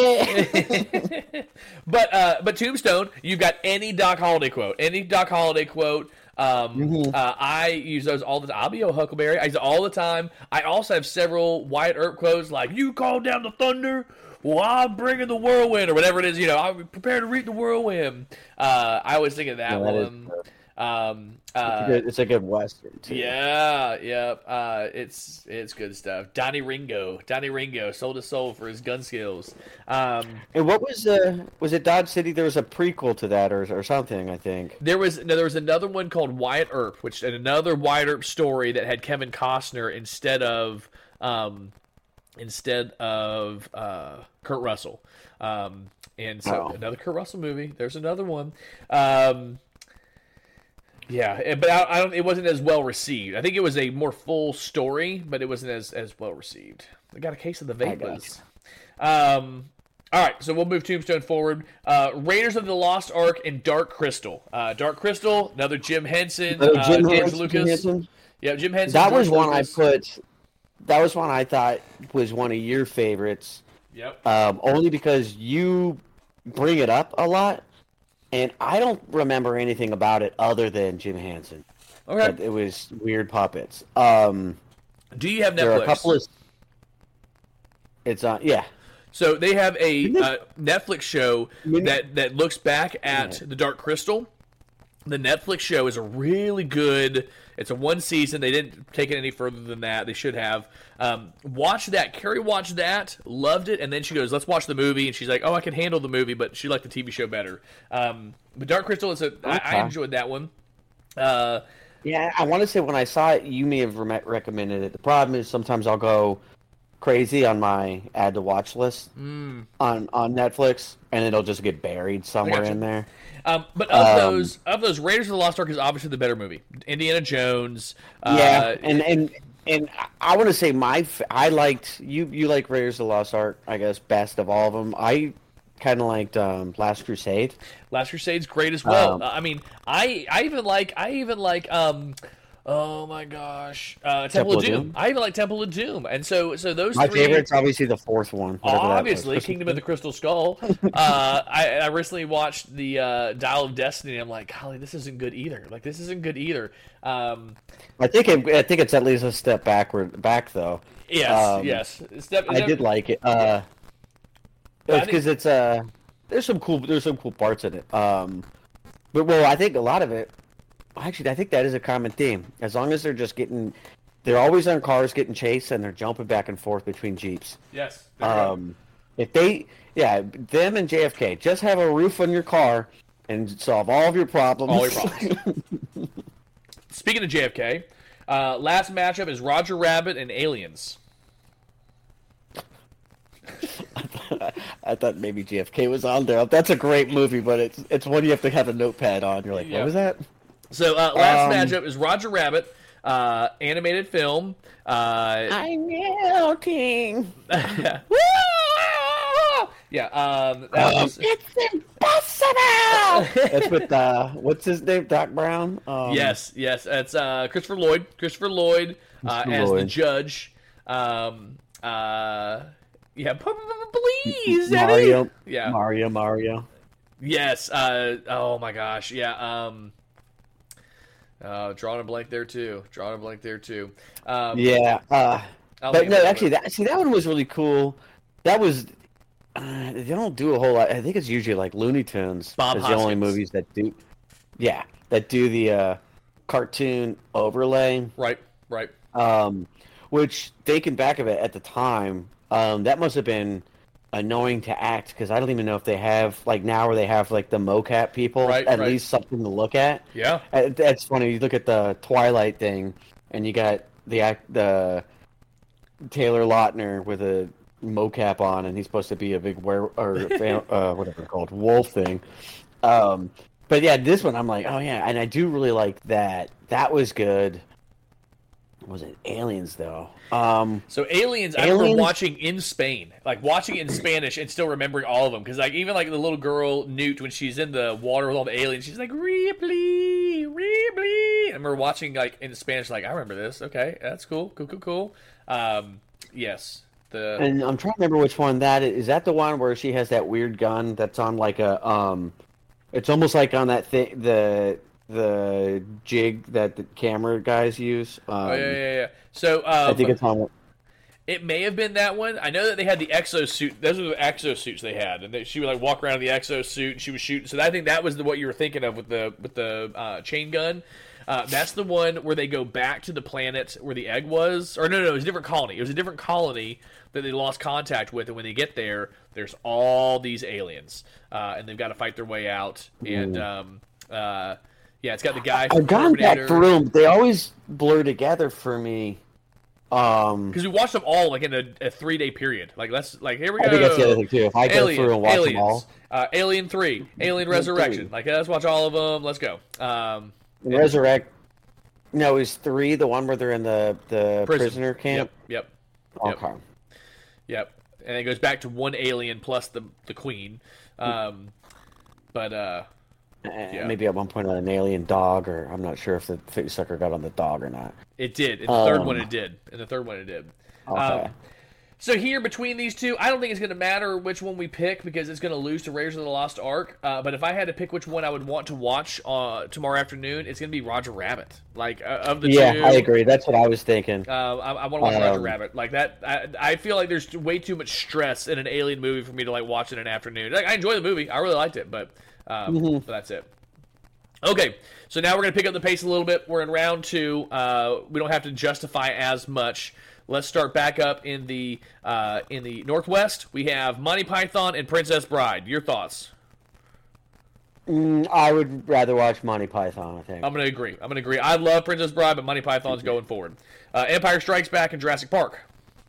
the baby! but uh, but Tombstone, you've got any Doc Holliday quote. Any Doc Holliday quote. Um, Mm-hmm. uh, I use those all the time. I'll be a Huckleberry. I use it all the time. I also have several Wyatt Earp quotes like, you called down the thunder? Well, I'm bringing the whirlwind, or whatever it is. You know, I'm prepared to read the whirlwind. Uh, I always think of that Yeah, that is one. true. Um, it's, a uh, good, it's a good Western, too. yeah, yeah. Uh, it's it's good stuff. Donnie Ringo, Donnie Ringo sold his soul for his gun skills. Um, And what was... Uh, was it Dodge City? There was a prequel to that or, or something, I think. there was no, there was another one called Wyatt Earp, which and another Wyatt Earp story that had Kevin Costner instead of um, instead of uh, Kurt Russell. Um, and so Oh. another Kurt Russell movie. There's another one. Um, Yeah, eh, but I, I don't. It wasn't as well received. I think it was a more full story, but it wasn't as, as well received. I got a case of the I vapors. Um, all right, so we'll move Tombstone forward. Uh, Raiders of the Lost Ark and Dark Crystal. Uh, Dark Crystal, another Jim Henson, Uh, uh, Jim James Henson- Lucas. Jim Henson? Yeah, Jim Henson. That George was one Lucas. I put... That was one I thought was one of your favorites. Yep. Um, only because you bring it up a lot, and I don't remember anything about it other than Jim Henson. Okay. But it was weird puppets. Um, Do you have Netflix? there are a couple of. It's on, yeah. So they have a uh, Netflix show that, that looks back at The Dark Crystal. The Netflix show is a really good. It's a one season. They didn't take it any further than that. They should have. Um, watch that. Carrie watched that, loved it, and then she goes, "Let's watch the movie." And she's like, "Oh, I can handle the movie, but she liked the T V show better." Um, but Dark Crystal is a. Okay. I, I enjoyed that one. Uh, yeah, I want to say when I saw it, you may have re- recommended it. The problem is sometimes I'll go crazy on my add to watch list mm. on on Netflix, and it'll just get buried somewhere in there. Um, but of um, those, of those, Raiders of the Lost Ark is obviously the better movie. Indiana Jones. Yeah, uh, and and and I want to say my I liked you. You like Raiders of the Lost Ark, I guess, best of all of them. I kind of liked um, Last Crusade. Last Crusade's great as well. Um, uh, I mean, I I even like I even like. Um, Oh my gosh, uh, Temple, Temple of Doom. Doom. I even like Temple of Doom, and so so those. My three, favorite's obviously the fourth one. Obviously, Kingdom of the Crystal Skull. uh, I, I recently watched the uh, Dial of Destiny. And I'm like, golly, this isn't good either. Like this isn't good either. Um, I think it, I think it's at least a step backward back though. Yes, um, yes. Step, I step, did like it. Uh, because it's uh, there's some cool there's some cool parts in it. Um, but well, I think a lot of it. Actually, I think that is a common theme. As long as they're just getting, they're always on cars getting chased, and they're jumping back and forth between jeeps. Yes. Um, if they, yeah, them and J F K, just have a roof on your car and solve all of your problems. All your problems. Speaking of J F K, uh, last matchup is Roger Rabbit and Aliens. I thought maybe J F K was on there. That's a great movie, but it's it's one you have to have a notepad on. You're like, what yep. was that? So uh, last um, matchup is Roger Rabbit, uh, animated film. Uh, I'm melting. yeah, um, that um, was... it's impossible. That's with uh, what's his name, Doc Brown. Um, yes, yes, it's uh, Christopher Lloyd. Christopher Lloyd uh, Christopher as Lloyd. the judge. Um, uh, yeah, please, Mario. Eddie. Yeah, Mario. Mario. Yes. Uh, oh my gosh. Yeah. Um, uh, drawing a blank there too. Drawing a blank there too. Um, yeah. Uh, but no, actually, that see that one was really cool. That was. Uh, they don't do a whole lot. I think it's usually like Looney Tunes Bob is Hoskins. the only movies that do. Yeah, that do the uh, cartoon overlay. Right. Right. Um, which thinking back of it at the time, um, that must have been annoying to act because I don't even know if they have like now where they have like the mocap people right, at right. least something to look at. Yeah, uh, that's funny. You look at the Twilight thing, and you got the act the Taylor Lautner with a mocap on, and he's supposed to be a big were or uh, whatever it's called wolf thing. Um, but yeah, this one I'm like, oh yeah, and I do really like that. That was good. Was it Aliens though? Um, so Aliens, I Aliens? remember watching in Spain, like watching it in Spanish and still remembering all of them because like even like the little girl Newt when she's in the water with all the aliens, she's like Ripley, Ripley. I remember watching like in Spanish, like I remember this. Okay, that's cool, cool, cool, cool. Um, yes, the and I'm trying to remember which one that is. Is that the one where she has that weird gun that's on like a um, it's almost like on that thing the. the jig that the camera guys use. Um, oh yeah, yeah, yeah. So um, I think it's on. It may have been that one. I know that they had the exosuit. Those were the exosuits they had, and they, she would like walk around in the exosuit, and she was shooting. So I think that was the, what you were thinking of with the with the uh, chain gun. Uh, that's the one where they go back to the planet where the egg was. Or no, no, it was a different colony. It was a different colony that they lost contact with, and when they get there, there's all these aliens, uh, and they've got to fight their way out. And um, uh, yeah, it's got the guy from I've gone Terminator. back through them. They always blur together for me. Um, Because we watched them all like in a, a three day period. Like let's like here we go. I think that's the other thing too. If I Alien, go through and watch Aliens, them all, uh, Alien three, Alien Resurrection. Like let's watch all of them. Let's go. Um, and Resurrect. No, is three the one where they're in the the Prison. prisoner camp? Yep. Yep. Okay. Yep. Yep. And it goes back to one alien plus the the queen. Um, but uh, yeah. Maybe at one point on an alien dog, or I'm not sure if the fig sucker got on the dog or not. It did. In the um, third one, it did. In the third one, it did. Okay. Um, So here, between these two, I don't think it's going to matter which one we pick because it's going to lose to Raiders of the Lost Ark. Uh, but if I had to pick which one I would want to watch uh, tomorrow afternoon, it's going to be Roger Rabbit. Like, uh, of the yeah, two... Yeah, I agree. That's what I was thinking. Uh, I, I want to watch um, Roger Rabbit. Like, that... I, I feel like there's way too much stress in an alien movie for me to, like, watch in an afternoon. Like, I enjoy the movie. I really liked it, but, um, mm-hmm. but that's it. Okay, so now we're going to pick up the pace a little bit. We're in round two. Uh, we don't have to justify as much. Let's start back up in the uh, in the Northwest. We have Monty Python and Princess Bride. Your thoughts? Mm, I would rather watch Monty Python, I think. I'm going to agree. I'm going to agree. I love Princess Bride, but Monty Python's going forward. Uh, Empire Strikes Back and Jurassic Park.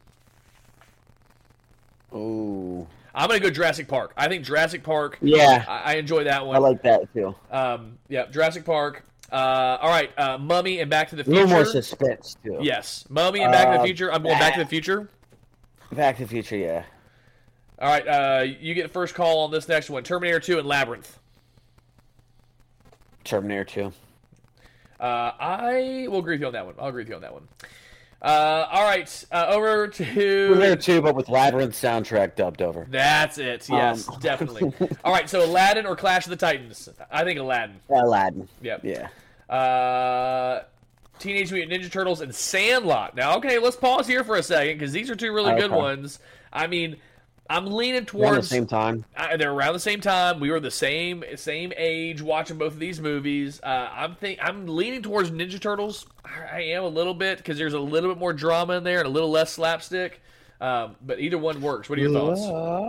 Ooh. I'm going to go Jurassic Park. I think Jurassic Park, yeah, I, I enjoy that one. I like that, too. Um, yeah, Jurassic Park. Uh, all right, uh, Mummy and Back to the Future. A little more suspense, too. Yes, Mummy and Back uh, to the Future. I'm going uh, Back to the Future. Back to the Future, yeah. All right, uh, you get the first call on this next one. Terminator two and Labyrinth. Terminator two. Uh, I will agree with you on that one. I'll agree with you on that one. Uh, all right, uh, over to... Terminator two, but with Labyrinth soundtrack dubbed over. That's it, yes, um. definitely. All right, so Aladdin or Clash of the Titans? I think Aladdin. Aladdin. Yep. Yeah. Uh, Teenage Mutant Ninja Turtles and Sandlot. Now, okay, let's pause here for a second, because these are two really okay. good ones. I mean... I'm leaning towards around the same time. Uh, they're around the same time. We were the same same age watching both of these movies. Uh, I'm think I'm leaning towards Ninja Turtles. I, I am a little bit because there's a little bit more drama in there and a little less slapstick. Um, but either one works. What are your thoughts?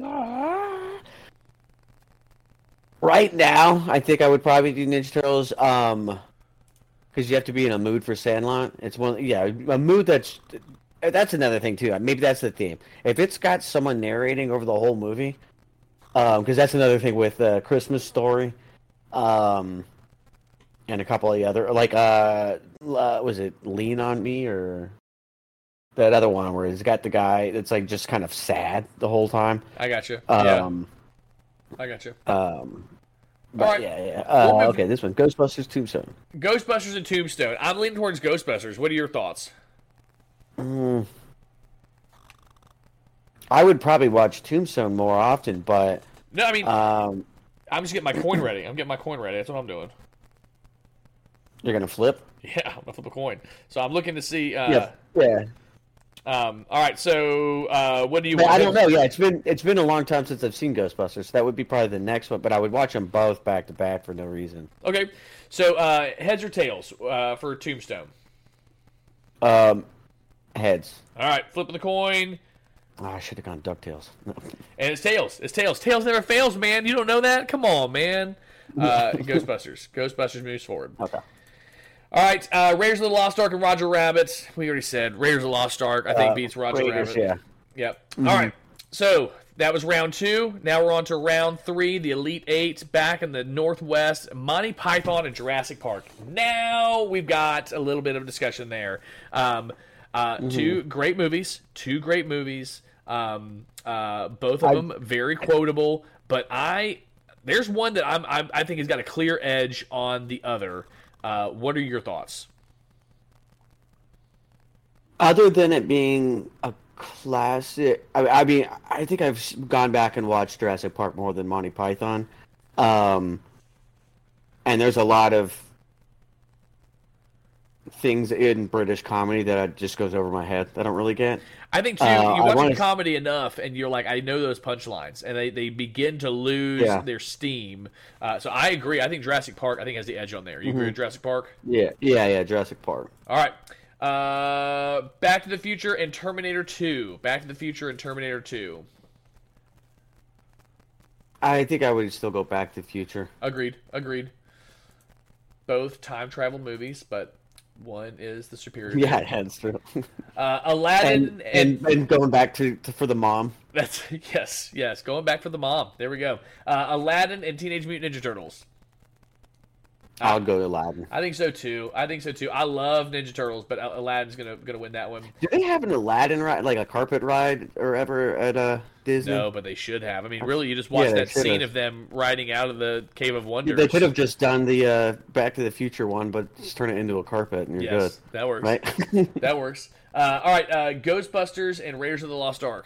Right now, I think I would probably do Ninja Turtles. Um, because you have to be in a mood for Sandlot. It's one, yeah, a mood that's. That's another thing, too. Maybe that's the theme. If it's got someone narrating over the whole movie, because um, that's another thing with uh, Christmas Story, um, and a couple of the other, like, uh, uh, was it Lean on Me, or that other one where it's got the guy that's, like, just kind of sad the whole time. I got you. Um, yeah. I got you. Um, but All right. yeah, yeah. Uh, we'll okay, this one, Ghostbusters Tombstone. Ghostbusters and Tombstone. I'm leaning towards Ghostbusters. What are your thoughts? Mm. I would probably watch Tombstone more often, but no, I mean, um, I'm just getting my coin ready. I'm getting my coin ready. That's what I'm doing. You're gonna flip? Yeah, I'm gonna flip a coin. So I'm looking to see. Uh, yeah. Yeah. Um. All right. So, uh, what do you? But want? I don't know. Yeah, it's been it's been a long time since I've seen Ghostbusters. So that would be probably the next one. But I would watch them both back to back for no reason. Okay. So, uh, heads or tails uh, for Tombstone? Um. Heads. All right, flipping the coin. Oh, I should have gone DuckTales. No. And it's tails. It's tails. Tails never fails, man. You don't know that? Come on, man. Uh, Ghostbusters. Ghostbusters moves forward. Okay. All right, uh, Raiders of the Lost Ark and Roger Rabbit. We already said Raiders of the Lost Ark, I think, uh, beats Roger Raiders, Rabbit. Yeah. Yep. Mm-hmm. All right. So that was round two. Now we're on to round three, the Elite Eight, back in the Northwest, Monty Python and Jurassic Park. Now we've got a little bit of discussion there. Um... Uh, mm-hmm. Two great movies, two great movies. Um, uh, both of I, them very quotable. But I, there's one that I'm, I'm I think has got a clear edge on the other. Uh, what are your thoughts? Other than it being a classic, I, I mean, I think I've gone back and watched Jurassic Park more than Monty Python. Um, and there's a lot of things in British comedy that just goes over my head. I don't really get. I think too. Uh, you watch wanna... comedy enough, and you're like, I know those punchlines, and they, they begin to lose yeah. their steam. Uh, so I agree. I think Jurassic Park. I think has the edge on there. You mm-hmm. agree with Jurassic Park? Yeah, yeah, yeah. Jurassic Park. All right. Uh, Back to the Future and Terminator two. Back to the Future and Terminator two. I think I would still go Back to the Future. Agreed. Agreed. Both time travel movies, but. One is the superior. Yeah, that's true. Uh, Aladdin and, and, and, and going back to, to for the mom. That's yes, yes. Going back for the mom. There we go. Uh, Aladdin and Teenage Mutant Ninja Turtles. I'll go Aladdin. I think so too. I think so too. I love Ninja Turtles, but Aladdin's gonna gonna win that one. Do they have an Aladdin ride, like a carpet ride, or ever at uh, Disney? No, but they should have. I mean, really, you just watch Yeah, that scene have. of them riding out of the Cave of Wonders. They could have just done the uh, Back to the Future one, but just turn it into a carpet, and you're yes, good. that works. Right? That works. Uh, all right, uh, Ghostbusters and Raiders of the Lost Ark.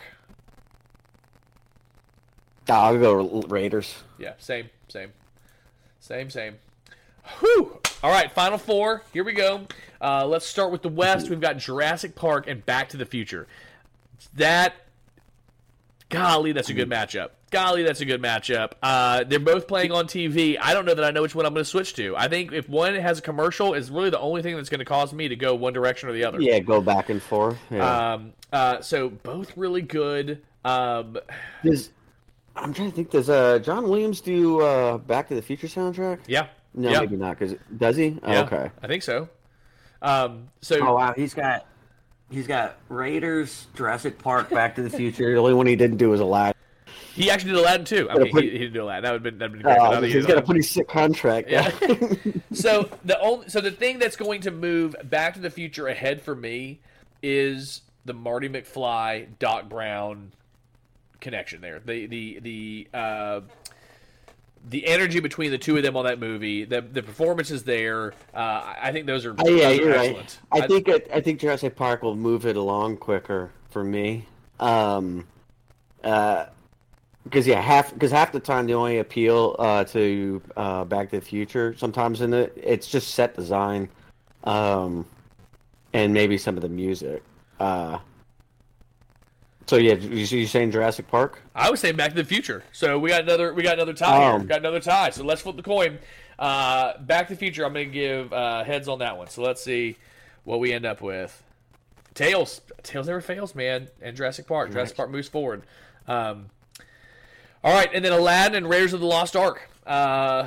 I'll go Raiders. Yeah, same, same, same, same. Whew. All right, final four. Here we go. Uh, let's start with the West. We've got Jurassic Park and Back to the Future. That, golly, that's a good matchup. Golly, that's a good matchup. Uh, they're both playing on T V. I don't know that I know which one I'm going to switch to. I think if one has a commercial, it's really the only thing that's going to cause me to go one direction or the other. Yeah, go back and forth. Yeah. Um. Uh. So both really good. Um. Does, I'm trying to think. Does uh, John Williams do uh, Back to the Future soundtrack? Yeah. No, yeah. maybe not. Cause does he? Oh, Yeah, okay. I think so. Um. So. Oh wow, he's got he's got Raiders, Jurassic Park, Back to the Future. The only one he didn't do was Aladdin. He actually did Aladdin too. I mean, Put, he, he didn't do Aladdin. That would have been, that'd been great. Uh, he's got a pretty sick contract. Yeah. so the only, so the thing that's going to move Back to the Future ahead for me is the Marty McFly, Doc Brown connection there. The the the uh, the energy between the two of them on that movie, the the performances there. Uh, I think those are, oh, yeah, those you're are right. excellent. I, I think it, I think Jurassic Park will move it along quicker for me. Um, uh. Because yeah, half because half the time the only appeal uh, to uh, Back to the Future sometimes in it it's just set design, um, and maybe some of the music. Uh, so yeah, you, you saying Jurassic Park? I was saying Back to the Future. So we got another we got another tie Um, here. Got another tie. So let's flip the coin. Uh, Back to the Future. I'm going to give uh, heads on that one. So let's see what we end up with. Tails. Tails never fails, man. And Jurassic Park. Jurassic Park moves forward. Um, all right, and then Aladdin and Raiders of the Lost Ark. Uh,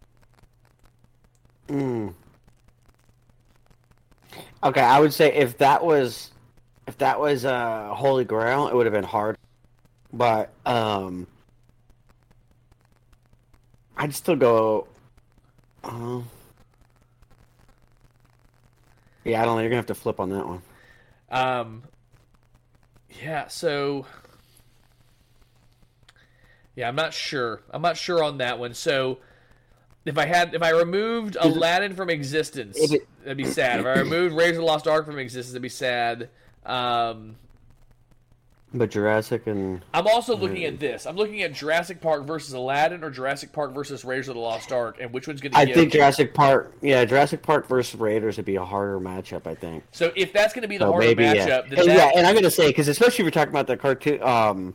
mm. Okay, I would say if that was if that was uh, Holy Grail, it would have been hard. But um, I'd still go. Uh, yeah, I don't know. You're gonna have to flip on that one. um, yeah. So. Yeah, I'm not sure. I'm not sure on that one. So, if I had, if I removed Aladdin from existence, it, that'd be sad. If I removed Raiders of the Lost Ark from existence, that'd be sad. Um, but Jurassic and I'm also looking at this. I'm looking at Jurassic Park versus Aladdin or Jurassic Park versus Raiders of the Lost Ark, and which one's going to? I give... think Jurassic Park. Yeah, Jurassic Park versus Raiders would be a harder matchup. I think. So if that's going to be the so harder maybe, matchup, yeah. then And, that... yeah, and I'm going to say because especially if you're talking about the cartoon. Um,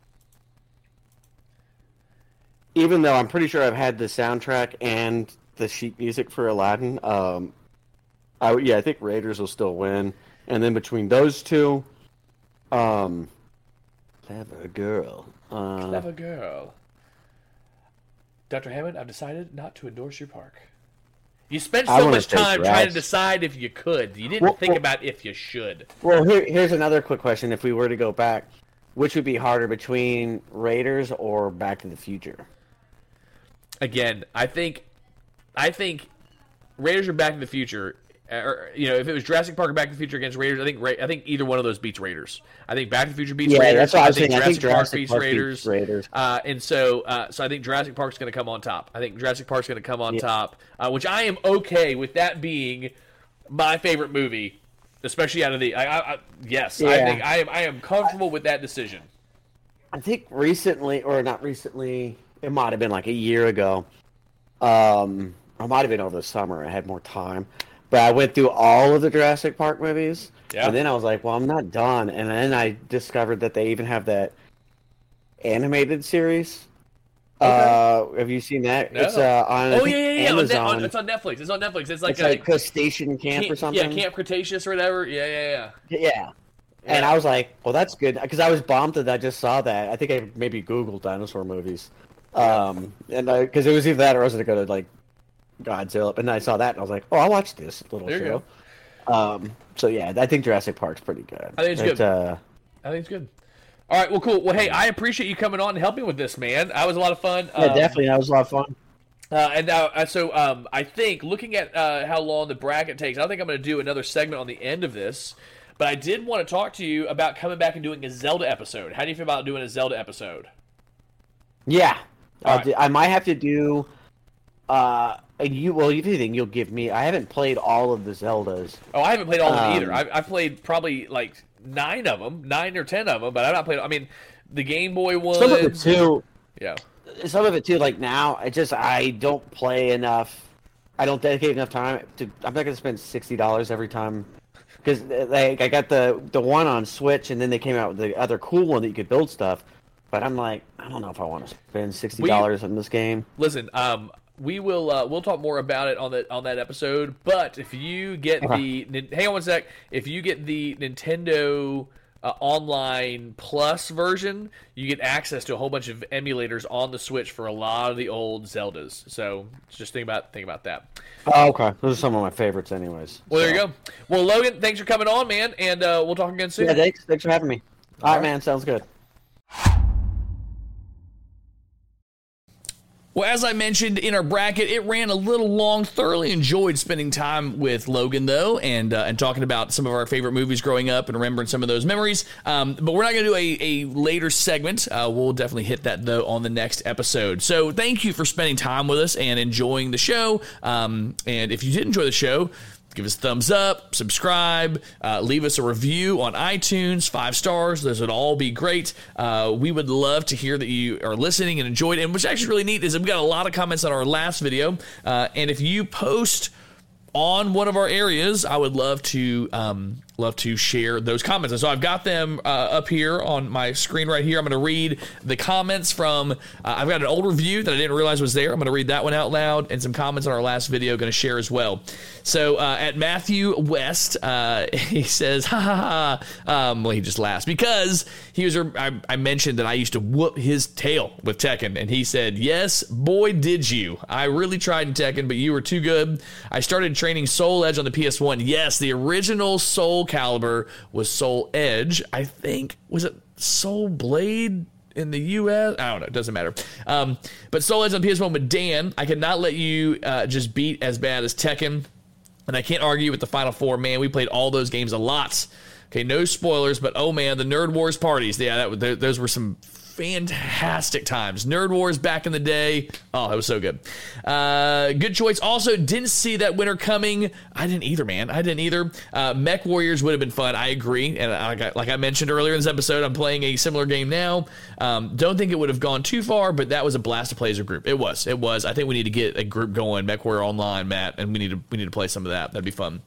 Even though I'm pretty sure I've had the soundtrack and the sheet music for Aladdin, um, I, yeah, I think Raiders will still win. And then between those two, um, Clever Girl. Uh, Clever Girl. Doctor Hammond, I've decided not to endorse your park. You spent I so wanna much say time trying to Jurassic. decide if you could. You didn't Well, think well- about if you should. Well, here, here's another quick question. If we were to go back, which would be harder between Raiders or Back to the Future? Again, I think, I think Raiders or Back to the Future, or you know, if it was Jurassic Park or Back to the Future against Raiders, I think Ra- I think either one of those beats Raiders. I think Back to the Future beats Yeah, Raiders. that's what I I was think saying. I Jurassic, think Park Jurassic beats Park Raiders. beats Raiders. Uh, and so, uh, so I think Jurassic Park's going to come on top. I think Jurassic Park's going to come on Yeah. top, uh, which I am okay with that being my favorite movie, especially out of the. I, I, I, yes, I Yeah. think I am. I am comfortable with that decision. I think recently, or not recently, it might have been like a year ago. Um, it might have been over the summer. I had more time, but I went through all of the Jurassic Park movies, Yeah. and then I was like, "Well, I'm not done." And then I discovered that they even have that animated series. Uh, have you seen that? No. It's uh, on Oh yeah, yeah, yeah. On, Amazon. Net- on, it's on Netflix. It's on Netflix. It's like it's a like Crustacean Camp Camp- or something. Yeah, Camp Cretaceous or whatever. Yeah, yeah, yeah. Yeah. And Yeah. I was like, well, that's good. Because I was bummed that I just saw that. I think I maybe Googled dinosaur movies. Um, and because it was either that or I was going to go to, like, Godzilla. And I saw that and I was like, oh, I'll watch this little There you show. Um, so, yeah, I think Jurassic Park's pretty good. I think it's good. Uh, I think it's good. All right, well, cool. Well, hey, I appreciate you coming on and helping with this, man. That was a lot of fun. yeah, Um, definitely. That was a lot of fun. Uh, and now, uh, so um, I think looking at uh, how long the bracket takes, I think I'm going to do another segment on the end of this. But I did want to talk to you about coming back and doing a Zelda episode. How do you feel about doing a Zelda episode? Yeah, Right. do, I might have to do. Uh, you well, if anything, you'll give me. I haven't played all of the Zeldas. Oh, I haven't played all of them Um, either. I've, I've played probably like nine of them, nine or ten of them, but I've not played. I mean, the Game Boy one. Some of it too. Yeah. Some of it too. Like now, I just I don't play enough. I don't dedicate enough time to. I'm not gonna spend sixty dollars every time. Because like I got the the one on Switch, and then they came out with the other cool one that you could build stuff. But I'm like, I don't know if I want to spend sixty dollars on this game. Listen, um, we will uh, we'll talk more about it on the on that episode. But if you get Okay. the hang on one sec, if you get the Nintendo uh, Online Plus version, you get access to a whole bunch of emulators on the Switch for a lot of the old Zeldas. So just think about think about that. Oh, okay. Those are some of my favorites, anyways. Well, there So- you go. Well, Logan, thanks for coming on, man, and uh, we'll talk again soon. Yeah, thanks. Thanks for having me. All All right, right. man. Sounds good. Well, as I mentioned in our bracket, it ran a little long. Thoroughly enjoyed spending time with Logan, though, and uh, and talking about some of our favorite movies growing up and remembering some of those memories. Um, but we're not going to do a, a later segment. Uh, we'll definitely hit that, though, on the next episode. So thank you for spending time with us and enjoying the show. Um, and if you did enjoy the show, give us a thumbs up, subscribe, uh, leave us a review on iTunes, five stars. Those would all be great. Uh, we would love to hear that you are listening and enjoyed it. And what's actually really neat is we got a lot of comments on our last video. Uh, and if you post on one of our areas, I would love to um, love to share those comments. And so I've got them uh, up here on my screen right here. I'm going to read the comments from, uh, I've got an old review that I didn't realize was there. I'm going to read that one out loud, and some comments on our last video going to share as well. So uh, at Matthew West, uh, he says, ha ha ha. Um, well, he just laughs because he was, I, I mentioned that I used to whoop his tail with Tekken, and he said, yes, boy, did you. I really tried in Tekken, but you were too good. I started training Soul Edge on the P S one. Yes, the original Soul Calibur was Soul Edge. I think, was it Soul Blade in the U S? I don't know. It doesn't matter. Um, but Soul Edge on P S one with Dan. I could not let you uh, just beat as bad as Tekken. And I can't argue with the Final Four. Man, we played all those games a lot. Okay, no spoilers, but oh man, the Nerd Wars parties. Yeah, that th- those were some fantastic times. Nerd Wars back in the day. Oh, that was so good. Uh, good choice. Also, didn't see that winter coming. I didn't either, man. I didn't either. Uh, Mech Warriors would have been fun. I agree. And like I, like I mentioned earlier in this episode, I'm playing a similar game now. Um, don't think it would have gone too far, but that was a blast to play as a group. It was. It was. I think we need to get a group going, Mech Warrior Online, Matt, and we need to we need to play some of that. That'd be fun.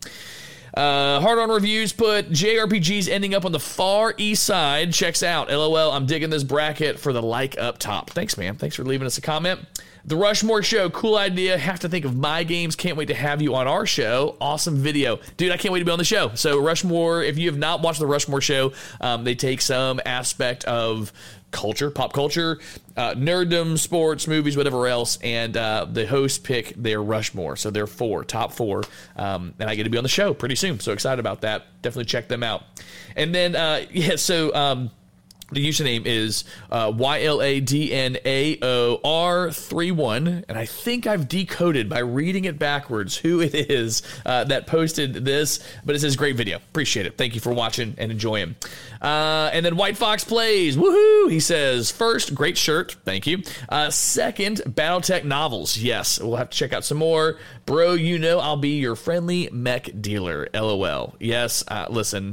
Uh, Hard On Reviews put J R P Gs ending up on the far east side. Checks out. LOL, I'm digging this bracket for the like up top. Thanks, man. Thanks for leaving us a comment. The Rushmore Show, cool idea. Have to think of my games. Can't wait to have you on our show. Awesome video. Dude, I can't wait to be on the show. So Rushmore, if you have not watched the Rushmore Show, um, they take some aspect of culture, pop culture, uh, nerddom, sports, movies, whatever else, and uh, the hosts pick their Rushmore. So they're four, top four, um, and I get to be on the show pretty soon. So excited about that. Definitely check them out. And then, uh, yeah, so... Um, the username is uh, Y L A D N A O R three one, and I think I've decoded by reading it backwards who it is uh, that posted this, but it says great video. Appreciate it. Thank you for watching and enjoying. Uh, and then White Fox Plays. Woohoo! He says, first, great shirt. Thank you. Uh, second, Battletech novels. Yes, we'll have to check out some more. Bro, you know I'll be your friendly mech dealer. LOL. Yes, uh, listen...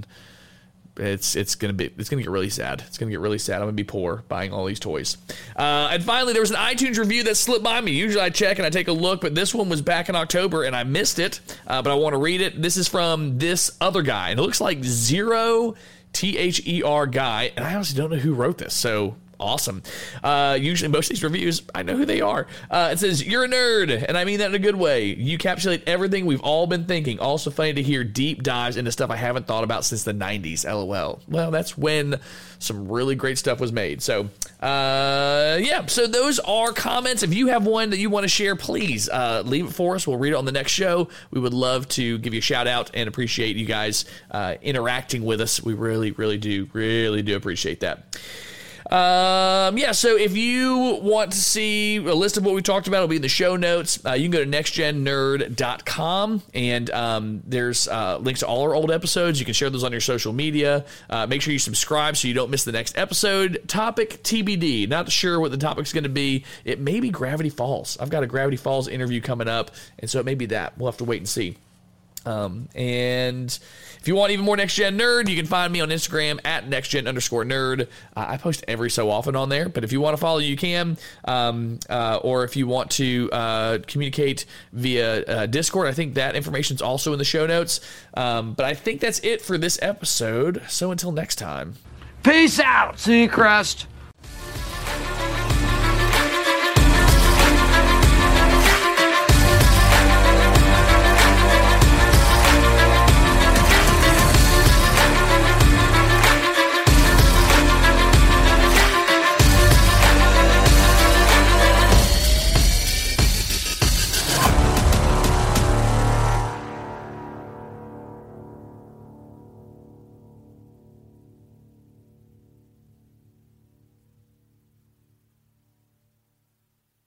It's it's gonna be it's gonna get really sad. It's gonna get really sad. I'm gonna be poor buying all these toys. Uh, and finally, there was an iTunes review that slipped by me. Usually I check and I take a look, but this one was back in October and I missed it. Uh, but I want to read it. This is from this other guy, and it looks like Zero T H E R guy, and I honestly don't know who wrote this. So. Awesome. Uh, usually most of these reviews, I know who they are. Uh, it says, you're a nerd, and I mean that in a good way. You encapsulate everything we've all been thinking. Also funny to hear deep dives into stuff I haven't thought about since the nineties. LOL. Well, that's when some really great stuff was made. So, uh, yeah, so those are comments. If you have one that you want to share, please uh, leave it for us. We'll read it on the next show. We would love to give you a shout out and appreciate you guys uh, interacting with us. We really, really do, really do appreciate that. Um, yeah, so if you want to see a list of what we talked about, it'll be in the show notes. Uh, you can go to next gen nerd dot com, and um, there's uh, links to all our old episodes. You can share those on your social media. Uh, make sure you subscribe so you don't miss the next episode. Topic T B D. Not sure what the topic's going to be. It may be Gravity Falls. I've got a Gravity Falls interview coming up, and so it may be that. We'll have to wait and see. Um, and if you want even more Next Gen Nerd, you can find me on Instagram at nextgen underscore nerd. Uh, I post every so often on there, but if you want to follow, you can. Um, uh, or if you want to uh, communicate via uh, Discord, I think that information is also in the show notes. Um, but I think that's it for this episode. So until next time. Peace out, Seacrest.